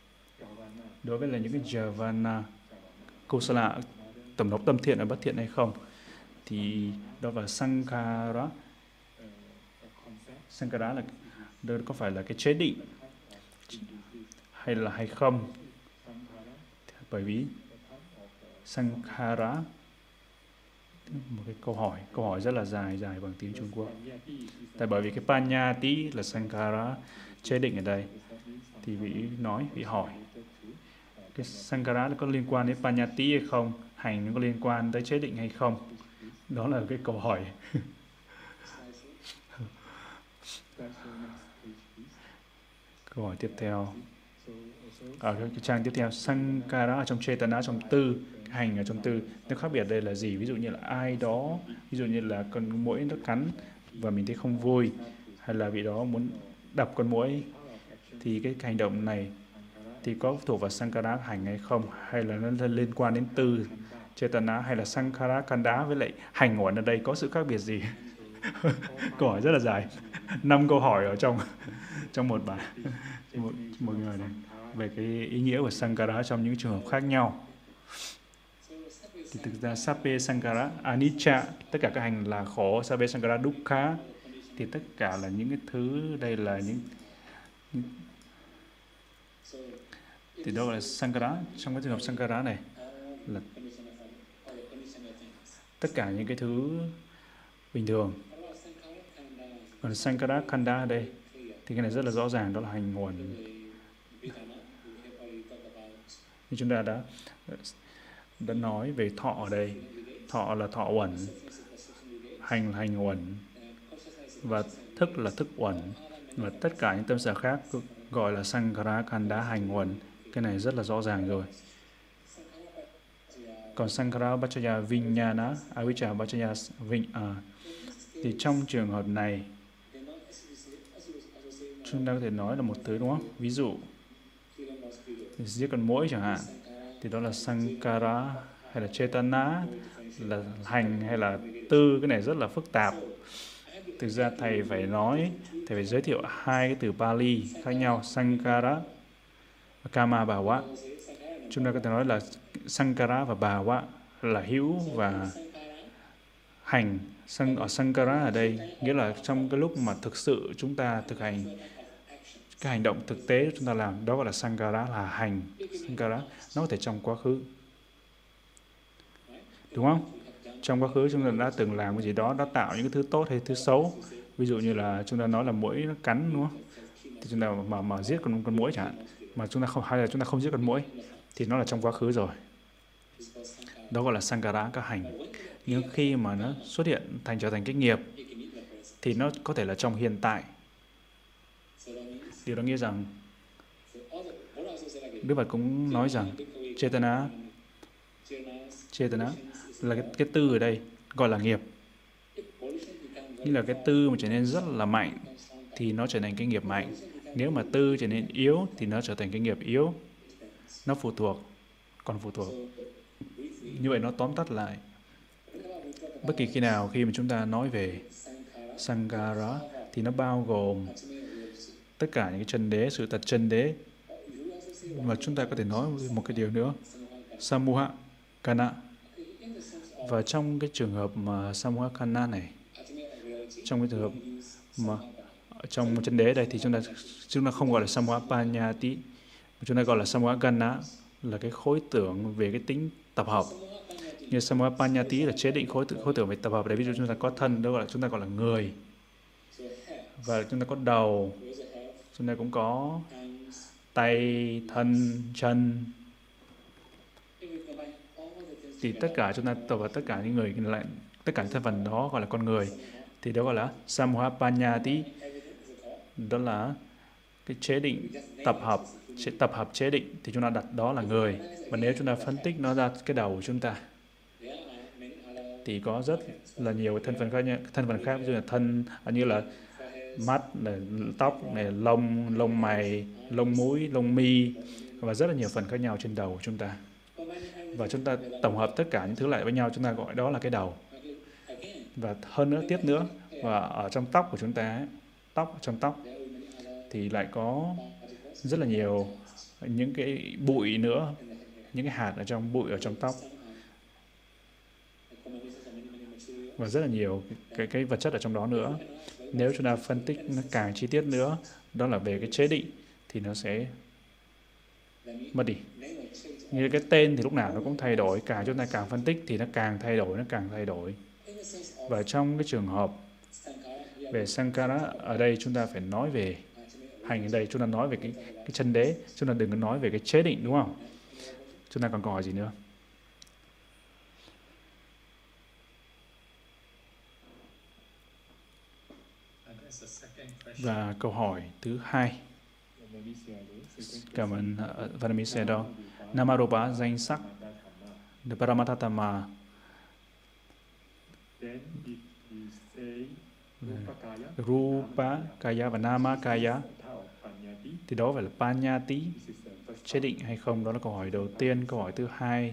đối với là những cái Javana Kusala, tầm nộp tâm thiện và bất thiện hay không, thì đó là Sankhara. Sankhara là đó có phải là cái chế định hay không? Bởi vì Sankhara, một cái câu hỏi rất là dài bằng tiếng Trung Quốc. Tại bởi vì cái Panyati là Sankhara, chế định ở đây, thì vị hỏi cái Sankhara có liên quan đến Panyati hay không, hành nó có liên quan tới chế định hay không? Đó là cái câu hỏi. Câu hỏi tiếp theo, ở cái trang tiếp theo, Sankhara ở trong Chetana, trong tư, hành ở trong tư, nó khác biệt đây là gì? Ví dụ như là ai đó, ví dụ như là con muỗi nó cắn và mình thấy không vui, hay là vị đó muốn đập con muỗi, thì cái hành động này thì có thuộc vào Sankhara hành hay không, hay là nó liên quan đến tư Chetana, hay là Sankhara Kanda với lại hành uẩn ở đây có sự khác biệt gì? Câu hỏi rất là dài, 5 câu hỏi ở trong một bài, một người này, về cái ý nghĩa của Sankhara trong những trường hợp khác nhau. Thì thực ra Sape Sankhara Anicca, tất cả các hành là khổ. Sape Sankhara Dukkha, thì tất cả là những cái thứ đây là những thì đó là Sankhara. Trong cái trường hợp Sankhara này là tất cả những cái thứ bình thường. Còn Sankhara Kanda ở đây thì cái này rất là rõ ràng, đó là hành nguồn. Như chúng ta đã nói về thọ ở đây, thọ là thọ uẩn, hành là hành uẩn, và thức là thức uẩn, và tất cả những tâm sở khác gọi là Sankhara Kanda, hành uẩn. Cái này rất là rõ ràng rồi. Còn Sankhara Bachaya Vinyana, Avijja Bachaya thì trong trường hợp này chúng ta có thể nói là một thứ, đúng không? Ví dụ giết con muỗi chẳng hạn, thì đó là Sankhara hay là Chetana, là hành hay là tư. Cái này rất là phức tạp. Thực ra thầy phải giới thiệu 2 cái từ Pali khác nhau, Sankhara và Kama Bhava. Chúng ta có thể nói là Sankhara và Bhava là hữu và hành. Ở Sankhara ở đây nghĩa là trong cái lúc mà thực sự chúng ta thực hành cái hành động thực tế chúng ta làm, đó gọi là Sankhara, là hành. Sankhara nó có thể trong quá khứ, đúng không? Trong quá khứ chúng ta đã từng làm cái gì đó, đã tạo những cái thứ tốt hay thứ xấu. Ví dụ như là chúng ta nói là muỗi nó cắn, đúng không? Thì chúng ta mà giết con muỗi chẳng hạn, mà chúng ta không giết con muỗi, thì nó là trong quá khứ rồi. Đó gọi là Sankhara, các hành. Nhưng khi mà nó xuất hiện trở thành cái nghiệp, thì nó có thể là trong hiện tại. Điều đó nghĩa rằng Đức Phật cũng nói rằng Chetana là cái tư ở đây gọi là nghiệp. Như là cái tư mà trở nên rất là mạnh thì nó trở thành cái nghiệp mạnh. Nếu mà tư trở nên yếu thì nó trở thành cái nghiệp yếu. Nó phụ thuộc. Như vậy nó tóm tắt lại. Bất kỳ khi nào khi mà chúng ta nói về Sankhara thì nó bao gồm tất cả những cái chân đế, sự thật chân đế. Mà chúng ta có thể nói một cái điều nữa, Samuha Kana. Và trong cái trường hợp mà Samuha Kana này, trong cái trường hợp mà trong chân đế đây thì chúng ta không gọi là Samuha Panyati, chúng ta gọi là Samuha Kana, là cái khối tưởng về cái tính tập hợp. Như Samuha Panyati là chế định khối tưởng về tập hợp. Đấy, ví dụ chúng ta có thân, đó gọi là chúng ta gọi là người, và chúng ta có đầu, chúng ta cũng có tay, thân, chân. Thì tất cả chúng ta tập hợp tất cả những người lại, tất cả những thân phần đó gọi là con người. Thì đó gọi là Samuha Panyati. Đó là cái chế định tập hợp chế định, thì chúng ta đặt đó là người. Và nếu chúng ta phân tích nó ra cái đầu của chúng ta thì có rất là nhiều thân phần khác, ví dụ là thân như là mắt, tóc, lông mày, lông mũi, lông mi, và rất là nhiều phần khác nhau trên đầu của chúng ta. Và chúng ta tổng hợp tất cả những thứ lại với nhau, chúng ta gọi đó là cái đầu. Và hơn nữa, tiếp nữa, và ở trong tóc của chúng ta, trong tóc thì lại có rất là nhiều những cái bụi nữa, những cái hạt ở trong bụi ở trong tóc, và rất là nhiều cái vật chất ở trong đó nữa. Nếu chúng ta phân tích nó càng chi tiết nữa, đó là về cái chế định, thì nó sẽ mất đi. Như cái tên thì lúc nào nó cũng thay đổi, càng chúng ta càng phân tích thì nó càng thay đổi. Và trong cái trường hợp về Sankara, ở đây chúng ta phải nói về hành, ở đây chúng ta nói về cái chân đế, chúng ta đừng có nói về cái chế định, đúng không? Chúng ta còn câu hỏi gì nữa? Và câu hỏi thứ hai. Cảm ơn Vanamisi đó. Namarupa, danh sắc, Paramatatthama. Rupa Kaya và Nama Kaya, thì đó phải là Panyati, chế định hay không? Đó là câu hỏi đầu tiên. Câu hỏi thứ hai,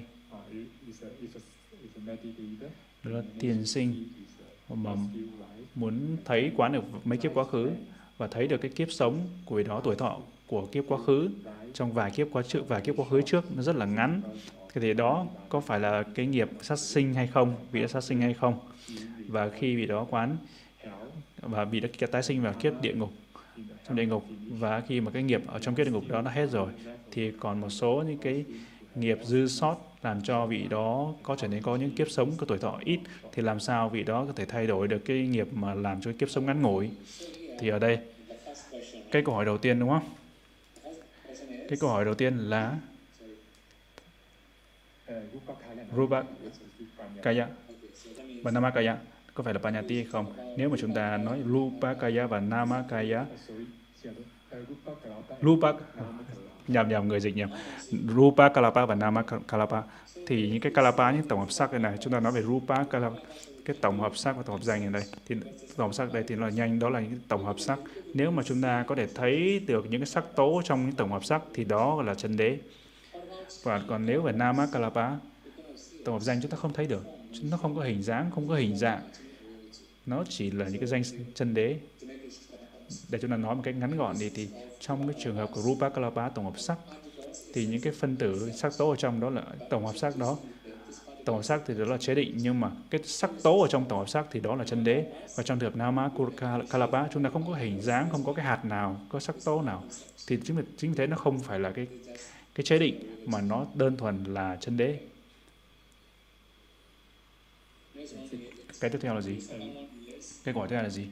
đó là tiền sinh, mà muốn thấy quán được mấy kiếp quá khứ và thấy được cái kiếp sống của đó, tuổi thọ của kiếp quá khứ trong vài kiếp quá khứ trước nó rất là ngắn. Thì đó có phải là cái nghiệp sát sinh hay không, vị đã sát sinh hay không? Và khi vị đó quán và vị đã tái sinh vào kiếp địa ngục, trong địa ngục, và khi mà cái nghiệp ở trong kiếp địa ngục đó đã hết rồi, thì còn một số những cái nghiệp dư sót làm cho vị đó trở nên có những kiếp sống có tuổi thọ ít, thì làm sao vị đó có thể thay đổi được cái nghiệp mà làm cho cái kiếp sống ngắn ngủi? Thì ở đây cái câu hỏi đầu tiên, đúng không? Cái câu hỏi đầu tiên là Rupa Kaya và Nama Kaya có phải là Panyati hay không? Nếu mà chúng ta nói Rupa Kaya và Nama Kaya, nhầm người dịch nhầm, Rupa Kalapa và Nama Kalapa, thì những cái Kalapa, những tổng hợp sắc này, chúng ta nói về Rupa Kalapa, cái tổng hợp sắc và tổng hợp danh ở đây, thì tổng hợp sắc đây thì nó là nhanh, đó là những tổng hợp sắc. Nếu mà chúng ta có thể thấy được những cái sắc tố trong những tổng hợp sắc thì đó gọi là chân đế. Và còn nếu về Nama Kalapa, tổng hợp danh chúng ta không thấy được, nó không có hình dáng, không có hình dạng, nó chỉ là những cái danh chân đế. Để chúng ta nói một cách ngắn gọn thì trong cái trường hợp của Rupa Kalapa, tổng hợp sắc, thì những cái phân tử sắc tố ở trong đó là tổng hợp sắc đó. Tổng hợp sắc thì đó là chế định, nhưng mà cái sắc tố ở trong tổng hợp sắc thì đó là chân đế. Và trong trường hợp Nama Kalapa, chúng ta không có hình dáng, không có cái hạt nào, có sắc tố nào, thì chính vì thế nó không phải là cái chế định, mà nó đơn thuần là chân đế. Cái tiếp theo là gì? Cái câu hỏi thứ hai là gì?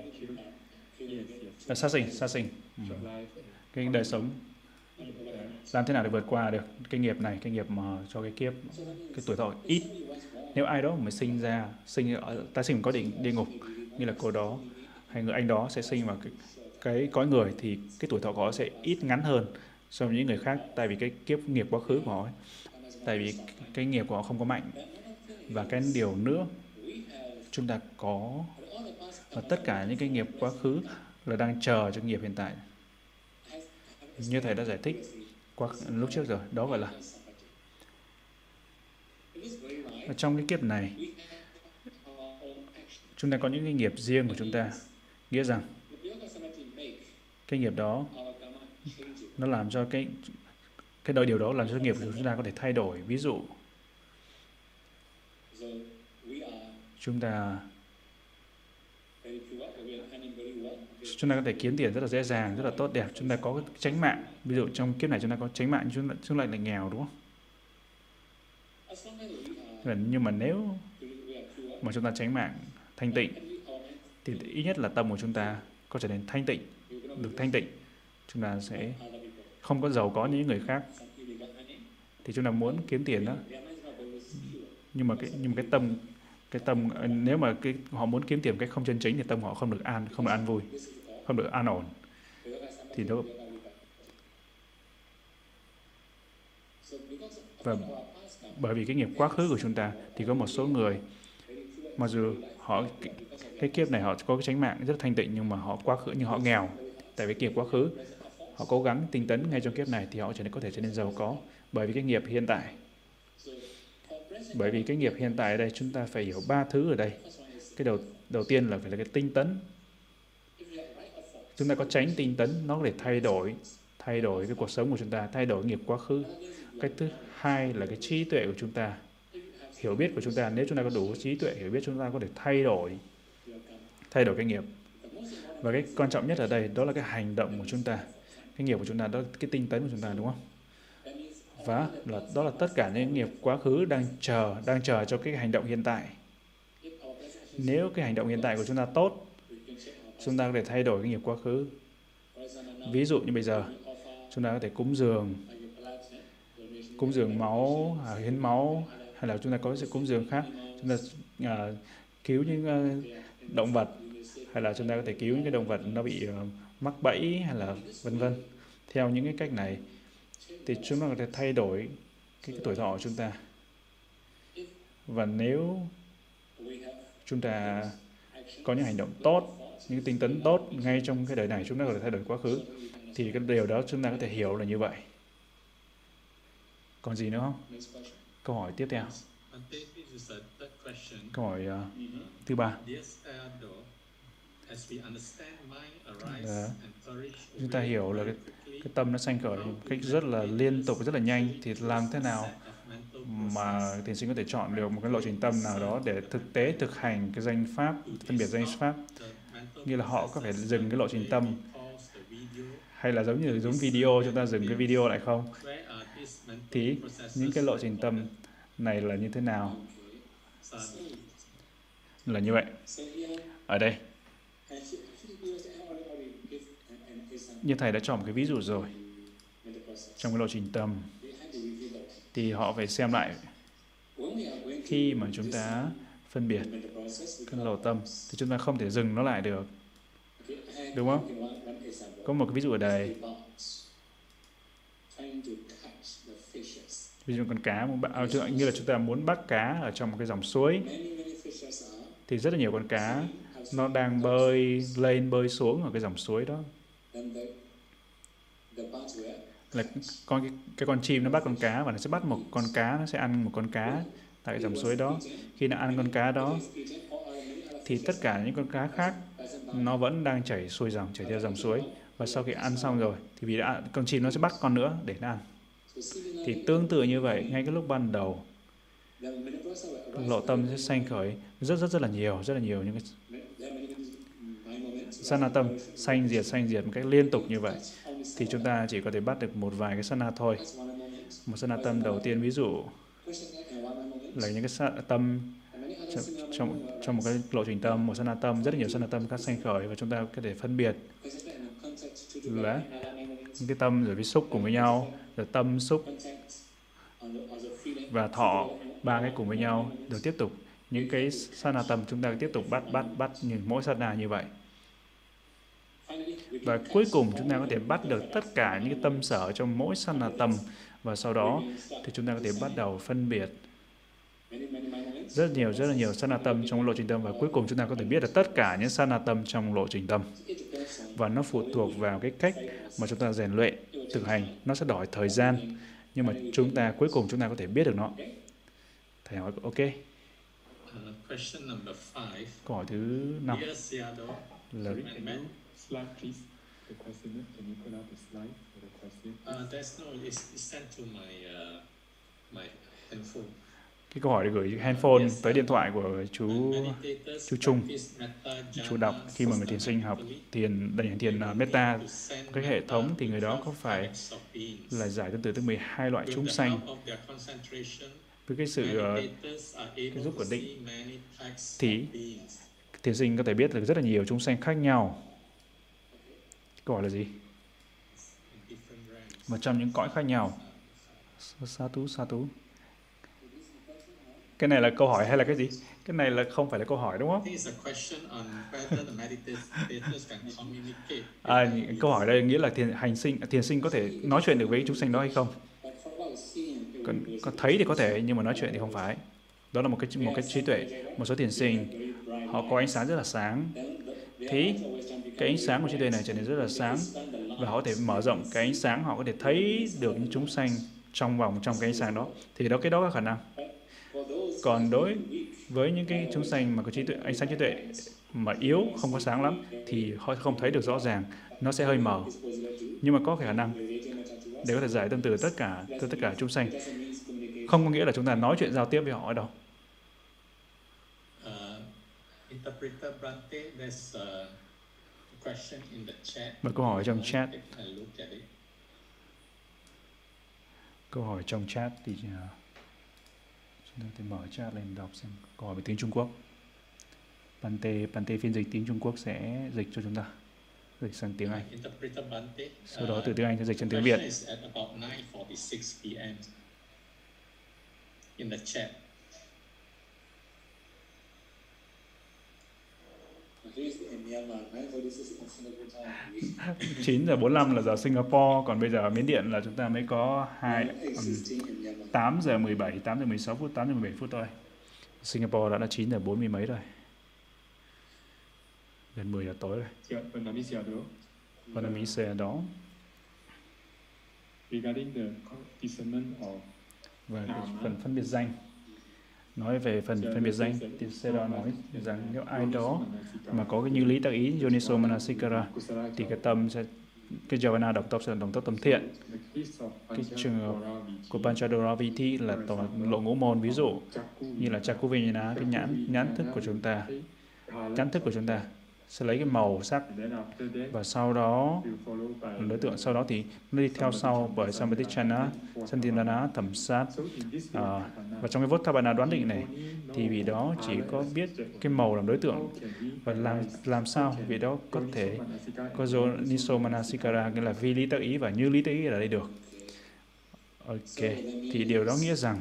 Sát sinh. Cái đời sống làm thế nào để vượt qua được cái nghiệp này, cái nghiệp mà cho cái kiếp, cái tuổi thọ ít. Nếu ai đó mới tái sinh có địa ngục như là cô đó hay người anh đó sẽ sinh vào cái cõi người, thì cái tuổi thọ của họ sẽ ít ngắn hơn so với những người khác, tại vì cái kiếp nghiệp quá khứ của họ ấy. Tại vì cái nghiệp của họ không có mạnh. Và cái điều nữa chúng ta có, và tất cả những cái nghiệp quá khứ là đang chờ cho nghiệp hiện tại. Như thầy đã giải thích lúc trước rồi, đó gọi là ở trong cái kiếp này chúng ta có những cái nghiệp riêng của chúng ta, nghĩa rằng cái nghiệp đó nó làm cho cái điều đó làm cho nghiệp của chúng ta có thể thay đổi. Ví dụ chúng ta có thể kiếm tiền rất là dễ dàng, rất là tốt đẹp, chúng ta có chánh mạng. Ví dụ trong kiếp này chúng ta có chánh mạng, chúng lại là nghèo, đúng không? Nhưng mà nếu mà chúng ta chánh mạng thanh tịnh, thì ít nhất là tâm của chúng ta có trở nên thanh tịnh, được thanh tịnh. Chúng ta sẽ không có giàu có như những người khác. Thì chúng ta muốn kiếm tiền đó, nhưng mà cái tâm nếu mà họ muốn kiếm tiền một cách không chân chính thì tâm họ không được an vui, không được an ổn. Thì đó, và bởi vì cái nghiệp quá khứ của chúng ta thì có một số người mặc dù cái kiếp này họ có cái chánh mạng rất thanh tịnh, nhưng mà họ nghèo. Tại vì nghiệp quá khứ họ cố gắng tinh tấn ngay trong kiếp này thì họ có thể trở nên giàu có, bởi vì cái nghiệp hiện tại. Bởi vì cái nghiệp hiện tại ở đây chúng ta phải hiểu 3 thứ ở đây. Cái đầu tiên là phải là cái tinh tấn. Chúng ta có chánh tinh tấn, nó có thể thay đổi cái cuộc sống của chúng ta, thay đổi nghiệp quá khứ. Cách thứ hai là cái trí tuệ của chúng ta, hiểu biết của chúng ta. Nếu chúng ta có đủ trí tuệ, hiểu biết, chúng ta có thể thay đổi cái nghiệp. Và cái quan trọng nhất ở đây đó là cái hành động của chúng ta, cái nghiệp của chúng ta, đó là cái tinh tấn của chúng ta, đúng không? Và đó là tất cả những nghiệp quá khứ đang chờ cho cái hành động hiện tại. Nếu cái hành động hiện tại của chúng ta tốt, chúng ta có thể thay đổi cái nghiệp quá khứ. Ví dụ như bây giờ, chúng ta có thể cúng dường máu, hiến máu, hay là chúng ta có sự cúng dường khác. Chúng ta cứu những động vật, hay là chúng ta có thể cứu những cái động vật nó bị mắc bẫy, hay là vân vân. Theo những cái cách này, thì chúng ta có thể thay đổi cái tuổi thọ của chúng ta. Và nếu chúng ta có những hành động tốt, những tinh tấn tốt ngay trong cái đời này, chúng ta có thể thay đổi quá khứ, thì cái điều đó chúng ta có thể hiểu là như vậy. Còn gì nữa không? Câu hỏi tiếp theo. Câu hỏi thứ ba. Chúng ta hiểu là cái tâm nó sanh khởi một cách rất là liên tục, rất là nhanh, thì làm thế nào mà thiền sinh có thể chọn được một cái lộ trình tâm nào đó để thực hành cái danh pháp, phân biệt danh pháp? Như là họ có phải dừng cái lộ trình tâm, hay là giống video, chúng ta dừng cái video lại không? Thì những cái lộ trình tâm này là như thế nào? Là như vậy. Ở đây, như thầy đã chọn một cái ví dụ rồi, trong cái lộ trình tâm, thì họ phải xem lại khi mà chúng ta phân biệt cái lộ tâm, thì chúng ta không thể dừng nó lại được, đúng không? Có một cái ví dụ ở đây, ví dụ con cá, như là chúng ta muốn bắt cá ở trong một cái dòng suối, thì rất là nhiều con cá nó đang bơi lên bơi xuống ở cái dòng suối đó. Là cái con chim nó bắt con cá, và nó sẽ bắt một con cá, nó sẽ ăn một con cá tại cái dòng suối đó. Khi nó ăn con cá đó, thì tất cả những con cá khác nó vẫn đang chảy theo dòng suối. Và sau khi ăn xong rồi, thì vì con chim nó sẽ bắt con nữa để nó ăn. Thì tương tự như vậy, ngay cái lúc ban đầu, lộ tâm sẽ sanh khởi rất là nhiều những cái sát tâm sanh diệt một cách liên tục như vậy. Thì chúng ta chỉ có thể bắt được một vài cái sát na thôi. Một sát na tâm đầu tiên, ví dụ là những cái sát tâm trong một cái lộ trình tâm, một sát na tâm, rất là nhiều sát na tâm khác sanh khởi, và chúng ta có thể phân biệt là những cái tâm rồi với xúc cùng với nhau, rồi tâm, xúc và thọ, ba cái cùng với nhau, rồi tiếp tục những cái sát na tâm chúng ta tiếp tục bắt những mỗi sát na như vậy. Và cuối cùng chúng ta có thể bắt được tất cả những cái tâm sở trong mỗi sát na tâm, và sau đó thì chúng ta có thể bắt đầu phân biệt rất là nhiều sát na tâm trong lộ trình tâm, và cuối cùng chúng ta có thể biết được tất cả những sát na tâm trong lộ trình tâm. Và nó phụ thuộc vào cái cách mà chúng ta rèn luyện, thực hành, nó sẽ đòi thời gian, nhưng mà cuối cùng chúng ta có thể biết được nó. Thầy hỏi ok. Câu hỏi thứ 5 là Slide, please. The question, can you put up the slide for the question? There's no, it's sent to my handphone. Cái câu hỏi được gửi handphone tới điện thoại của chú Trung. Chú đọc khi mà người thiền sinh học hành thiền metta cái hệ thống, thì người đó có phải là giải tương tự tới 12 loại chúng sanh. Với cái sự cái giúp của định, thì thiền sinh có thể biết được rất là nhiều chúng sanh khác nhau. Câu hỏi là gì? Một trong những cõi khác nhau. Sa tú. Cái này là câu hỏi hay là cái gì? Cái này là không phải là câu hỏi đúng không? Câu hỏi đây nghĩa là thiền sinh có thể nói chuyện được với chúng sanh đó hay không? Còn thấy thì có thể, nhưng mà nói chuyện thì không phải. Đó là một cái trí tuệ. Một số thiền sinh họ có ánh sáng rất là sáng, thì cái ánh sáng của trí tuệ này trở nên rất là sáng, và họ có thể mở rộng cái ánh sáng, họ có thể thấy được những chúng sanh trong cái ánh sáng đó, thì cái đó có khả năng. Còn đối với những cái chúng sanh mà có ánh sáng trí tuệ mà yếu, không có sáng lắm, thì họ không thấy được rõ ràng, nó sẽ hơi mờ. Nhưng mà có khả năng để có thể giải tâm từ tất cả chúng sanh. Không có nghĩa là chúng ta nói chuyện giao tiếp với họ ở đâu. Interpreter Brante, there's a question in the chat. Một câu hỏi trong chat. Câu hỏi trong chat thì chúng ta thể mở chat lên đọc xem. Câu hỏi về tiếng Trung Quốc. Bante phiên dịch tiếng Trung Quốc sẽ dịch cho chúng ta, dịch sang tiếng Anh. Sau đó từ tiếng Anh sẽ dịch sang tiếng Việt. In the chat. 9:45 là giờ Singapore, còn bây giờ ở Miến Điện là chúng ta mới có 8:17, 8:16 phút, 8:17 phút thôi. Singapore đã là 9:40 mấy rồi. Gần 10 giờ tối rồi. Vietnamese đó. Regarding the discernment of và phần phân biệt danh. Nói về phần phân biệt danh, thì sẽ đó nói rằng nếu ai đó mà có cái như lý tác ý Yoniso Manasikara thì cái Javana động tác sẽ là động tác tâm thiện. Cái trường hợp của Panchadora Vithi là lộ ngũ môn, ví dụ như là Chakuvinyana, cái nhãn thức của chúng ta sẽ lấy cái màu sắc, và sau đó đối tượng sau đó thì nó đi theo sau bởi Samvatichana, Santinana, thẩm sát. Và trong cái Vottabana đoán định này thì vị đó chỉ có biết cái màu làm đối tượng, và làm sao vị đó có thể có Yoniso Manasikara, nghĩa là vi lý tác ý và như lý tác ý ở đây được. Ok, thì điều đó nghĩa rằng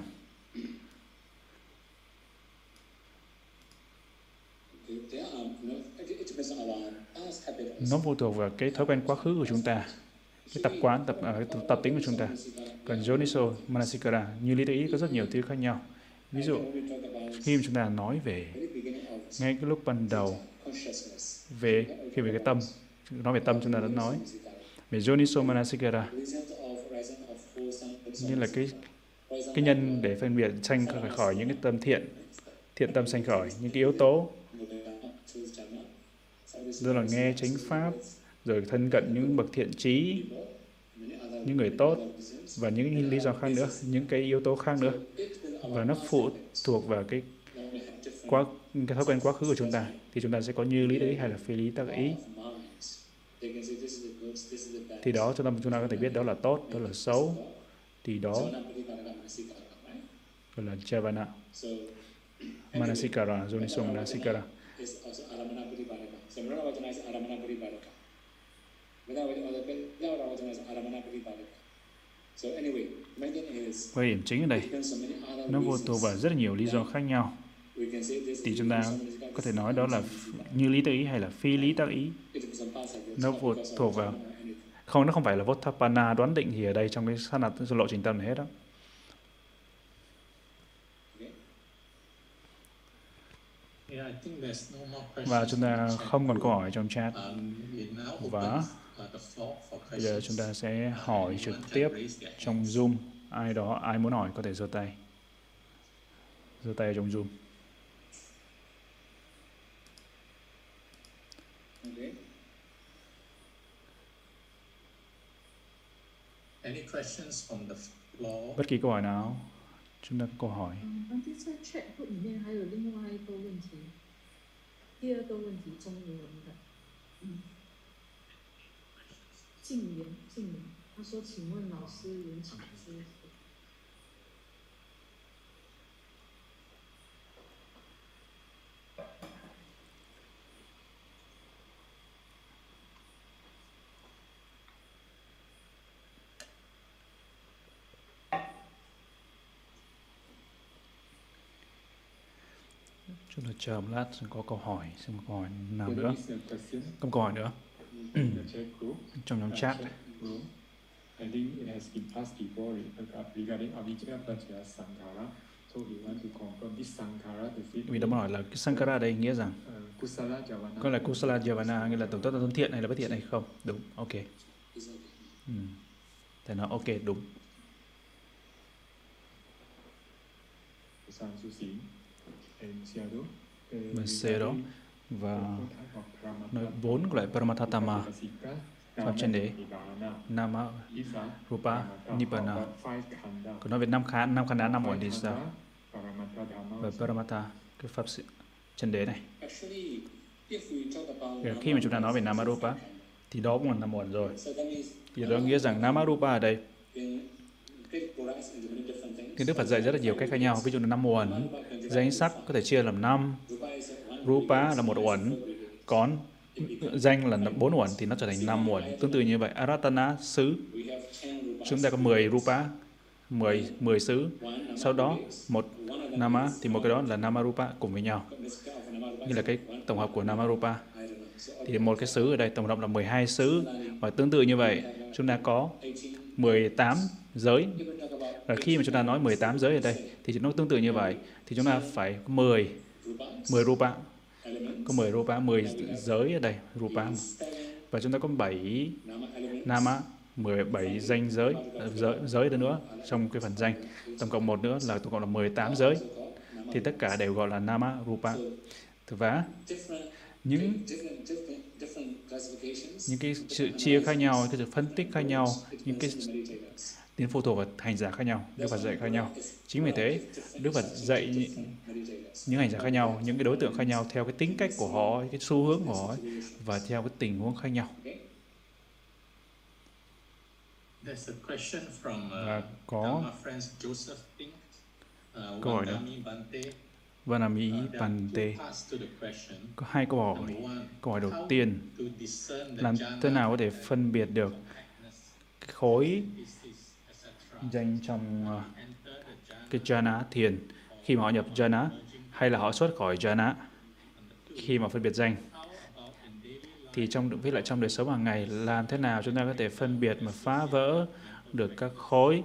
nó phụ thuộc vào cái thói quen quá khứ của chúng ta, cái tập quán, tập tính của chúng ta. Còn Yoniso Manasikara, như lý tác ý có rất nhiều thứ khác nhau. Ví dụ, khi mà chúng ta nói về, ngay cái lúc ban đầu, về cái tâm, nói về tâm chúng ta đã nói. Về Yoniso Manasikara, như là cái nhân để phân biệt sanh khỏi những cái tâm thiện tâm sanh khỏi, những cái yếu tố. Đó là nghe chánh pháp, rồi thân cận những bậc thiện trí, những người tốt, và những lý do khác nữa, những cái yếu tố khác nữa. Và nó phụ thuộc vào cái thói quen quá khứ của chúng ta, thì chúng ta sẽ có như lý tác ý hay là phi lý tác ý. Thì đó chúng ta có thể biết đó là tốt, đó là xấu. Thì đó gọi là Javana, Manasikara, Yoniso Manasikara. Quan điểm chính ở đây, nó phụ thuộc vào rất là nhiều lý do khác nhau. Thì chúng ta có thể nói đó là như lý tác ý hay là phi lý tác ý. Nó phụ thuộc vào, nó không phải là Votapana đoán định thì ở đây trong cái sát nạt lộ trình tâm này hết đó. Và chúng ta không còn câu hỏi trong chat. Và bây giờ chúng ta sẽ hỏi trực tiếp trong Zoom. Ai muốn hỏi có thể giơ tay. Giơ tay ở trong Zoom. Bất kỳ câu hỏi nào, chúng ta có câu hỏi. 第二个问题中文的，静言，他说：“请问老师有请师傅。” Chúng ta chờ một lát, xem có câu hỏi, xem có câu hỏi nào nữa. Không câu hỏi nữa. Trong nhóm chat. Vì đó muốn hỏi là cái Sankara ở đây nghĩa rằng có là Kusala Javana, nghĩa là tổng tác tâm thiện hay là bất thiện hay không? Đúng, ok. Thì nó ok, đúng. Và C đó, và nói 4 loại Paramathatama Pháp chân đế, Nama, Rupa, Nibbana. Còn nói về năm khán đá, 5 uẩn thì sao? Và Paramatha, cái Pháp chân đế này. Khi mà chúng ta nói về Namarupa, thì đó cũng là 5 uẩn rồi. Thì đó nghĩa rằng Namarupa ở đây, thì Đức Phật dạy rất là nhiều cách khác nhau. Ví dụ là 5 uẩn, danh sắc có thể chia làm 5, Rupa là 1 uẩn, còn danh là 4 uẩn thì nó trở thành 5 uẩn. Tương tự như vậy, Aratana, xứ, chúng ta có 10 Rupa, 10 xứ. Sau đó, một Nama, thì một cái đó là Namarupa cùng với nhau. Như là cái tổng hợp của Namarupa. Thì một cái xứ ở đây tổng cộng là 12 xứ. Và tương tự như vậy, chúng ta có 18 giới. Và khi mà chúng ta nói 18 giới ở đây, thì nó tương tự như vậy. Thì chúng ta phải có 10 Rupa. Có 10 Rupa, 10 giới ở đây, Rupa. Và chúng ta có 7 Nama, 17 danh giới đó nữa trong cái phần danh. Tổng cộng một nữa là tổng cộng là 18 giới. Thì tất cả đều gọi là Nama, Rupa. Và những cái sự chia khác nhau, cái sự phân tích khác nhau, những cái đến phụ thuộc vào hành giả khác nhau, Đức Phật dạy khác nhau. Chính vì thế, Đức Phật dạy những hành giả khác nhau, những cái đối tượng khác nhau theo cái tính cách của họ, cái xu hướng của họ và theo cái tình huống khác nhau. Và có câu hỏi đó. Vanami Bante. Có 2 câu hỏi. Câu hỏi đầu tiên, làm thế nào có thể phân biệt được cái khối danh trong cái jhana thiền khi mà họ nhập jhana hay là họ xuất khỏi jhana khi mà phân biệt danh? Thì với lại trong đời sống hàng ngày, làm thế nào chúng ta có thể phân biệt mà phá vỡ được các khối?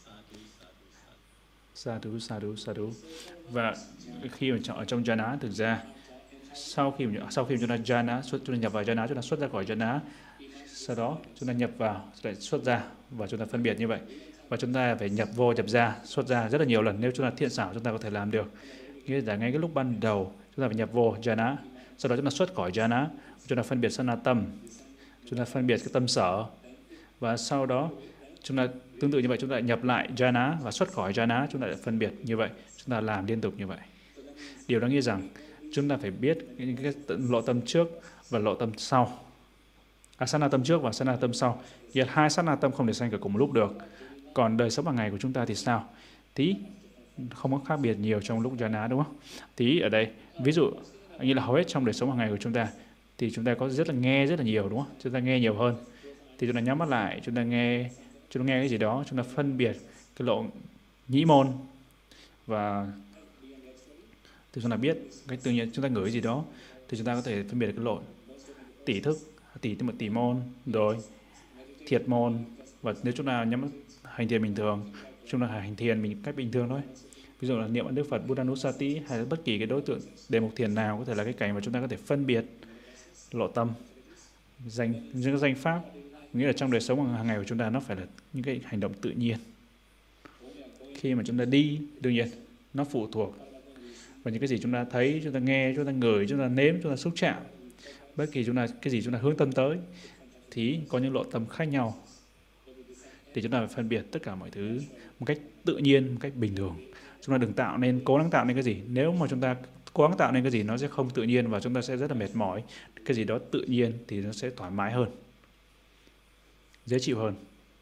Sadhu. Và khi mà ở trong jhana, thực ra sau khi chúng ta jhana, chúng ta nhập vào jhana, chúng ta xuất ra khỏi jhana, sau đó chúng ta nhập vào lại xuất ra, và chúng ta phân biệt như vậy. Và chúng ta phải nhập vô, nhập ra, xuất ra rất là nhiều lần. Nếu chúng ta thiện xảo, chúng ta có thể làm được. Nghĩa là ngay cái lúc ban đầu chúng ta phải nhập vô jhana, sau đó chúng ta xuất khỏi jhana, chúng ta phân biệt sanatam, chúng ta phân biệt cái tâm sở, và sau đó chúng ta tương tự như vậy, chúng ta nhập lại jhana và xuất khỏi jhana, chúng ta lại phân biệt như vậy, chúng ta làm liên tục như vậy. Điều đó nghĩa rằng chúng ta phải biết cái lộ tâm trước và lộ tâm sau. Sát tâm trước và sát tâm sau. Nghĩa là 2 sát tâm không thể sanh cả cùng một lúc được. Còn đời sống hàng ngày của chúng ta thì sao? Tí không có khác biệt nhiều trong lúc jhana, đúng không? Tí ở đây, ví dụ như là hầu hết trong đời sống hàng ngày của chúng ta thì chúng ta có nghe rất là nhiều, đúng không? Chúng ta nghe nhiều hơn. Thì chúng ta nhắm mắt lại, chúng ta nghe cái gì đó, chúng ta phân biệt cái lộ nhĩ môn, và thì chúng ta biết cách tự nhiên chúng ta ngửi cái gì đó thì chúng ta có thể phân biệt cái lộ tỷ thức, tỷ môn, rồi thiệt môn. Và nếu chúng ta nhắm hành thiền bình thường, chúng ta hành thiền mình cách bình thường thôi. Ví dụ là niệm Đức Phật Buddhanusati hay là bất kỳ cái đối tượng đề mục thiền nào, có thể là cái cảnh mà chúng ta có thể phân biệt lộ tâm, những danh pháp. Nghĩa là trong đời sống hàng ngày của chúng ta nó phải là những cái hành động tự nhiên. Khi mà chúng ta đi, đương nhiên nó phụ thuộc vào những cái gì chúng ta thấy, chúng ta nghe, chúng ta ngửi, chúng ta nếm, chúng ta xúc chạm. Bất kỳ cái gì chúng ta hướng tâm tới thì có những lộ tâm khác nhau. Thì chúng ta phải phân biệt tất cả mọi thứ một cách tự nhiên, một cách bình thường. Chúng ta đừng cố gắng tạo nên cái gì. Nếu mà chúng ta cố gắng tạo nên cái gì, nó sẽ không tự nhiên và chúng ta sẽ rất là mệt mỏi. Cái gì đó tự nhiên thì nó sẽ thoải mái hơn, dễ chịu hơn.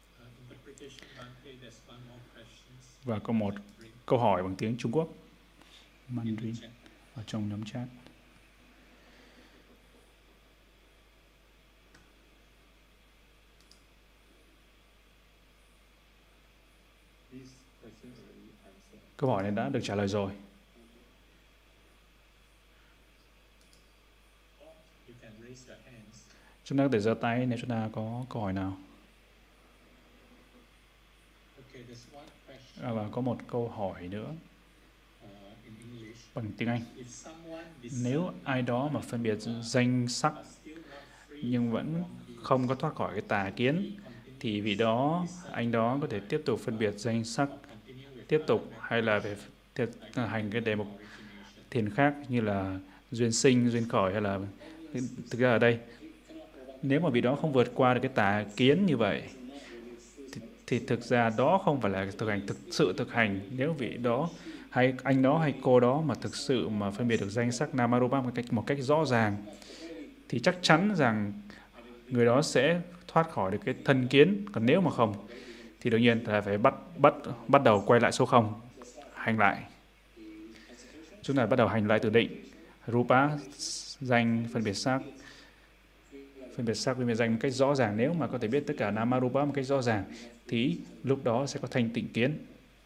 Và có một câu hỏi bằng tiếng Trung Quốc, Mandarin, ở trong nhóm chat. Câu hỏi này đã được trả lời rồi. Chúng ta có thể giơ tay nếu chúng ta có câu hỏi nào. Và có một câu hỏi nữa bằng tiếng Anh. Nếu ai đó mà phân biệt danh sắc nhưng vẫn không có thoát khỏi cái tà kiến, thì vì đó anh đó có thể tiếp tục phân biệt danh sắc tiếp tục, hay là phải hành cái đề mục thiền khác như là duyên sinh, duyên khởi, hay là thực ra ở đây Nếu mà vị đó không vượt qua được cái tà kiến như vậy thì thực ra đó không phải là thực sự thực hành. Nếu vị đó hay anh đó hay cô đó mà thực sự mà phân biệt được danh sắc Namarupa một cách rõ ràng thì chắc chắn rằng người đó sẽ thoát khỏi được cái thân kiến. Còn nếu mà không thì đương nhiên là phải bắt đầu quay lại số 0, hành lại. Chúng ta bắt đầu hành lại từ định Rupa, danh, phân biệt sắc, phân biệt danh một cách rõ ràng. Nếu mà có thể biết tất cả Namarupa một cách rõ ràng thì lúc đó sẽ có thanh tịnh kiến.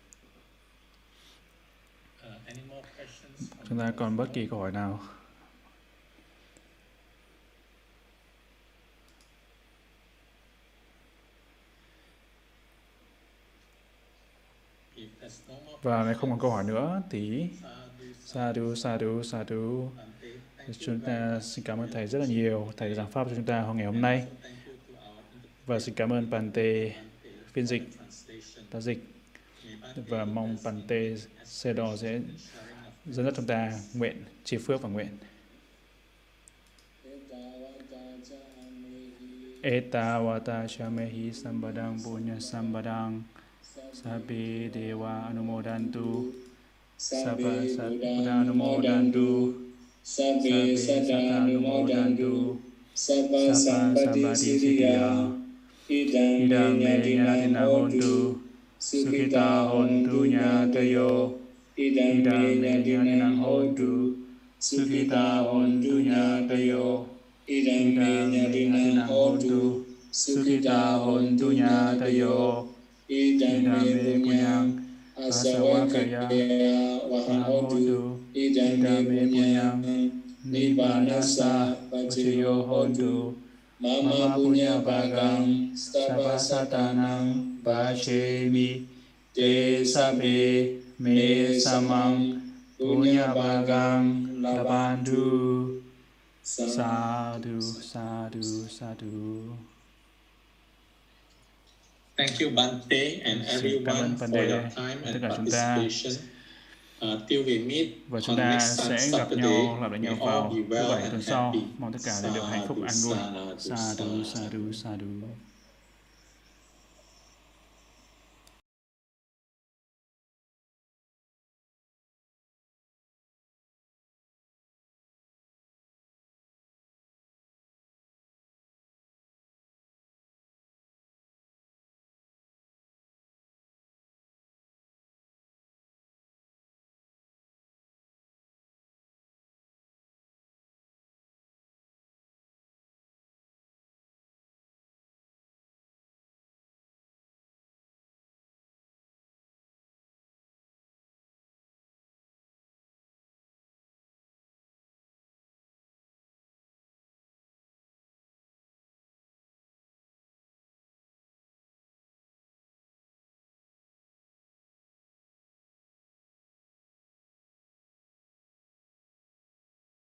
Chúng ta còn bất kỳ câu hỏi nào? Và nếu không còn câu hỏi nữa thì sadhu. Chúng ta xin cảm ơn Thầy rất là nhiều. Thầy giảng pháp cho chúng ta ngày hôm nay. Và xin cảm ơn Bante phiên dịch, đã dịch. Và mong Bante Sedo sẽ dẫn dắt chúng ta nguyện, trì phước và nguyện. Etavata chamehi sambadang punya sambadang sabbe deva anumodantu sabba sattva anumodantu sabbe satta anumodantu sabba samadhi siddhya idam me nyatina hontu sukhita hontu nyatayo idam me nyatina hontu sukhita hontu nyatayo idam me nyatina hontu sukhita hontu nyatayo idam me punyang asawakaya wahantu idam me punyang nibbanasa pacayo hontu mama punya bagang sabasatanang bachemi te sabe me samang punya bagang labandu. Sadhu. Thank you Bante and everyone for your time and participation. Till we meet và chúng on ta next sẽ gặp Saturday, nhau, gặp lại nhau may all vào be thứ well Bảy and tuần sau. happy. Mong tất cả đều được hạnh phúc an vui. Sadhu.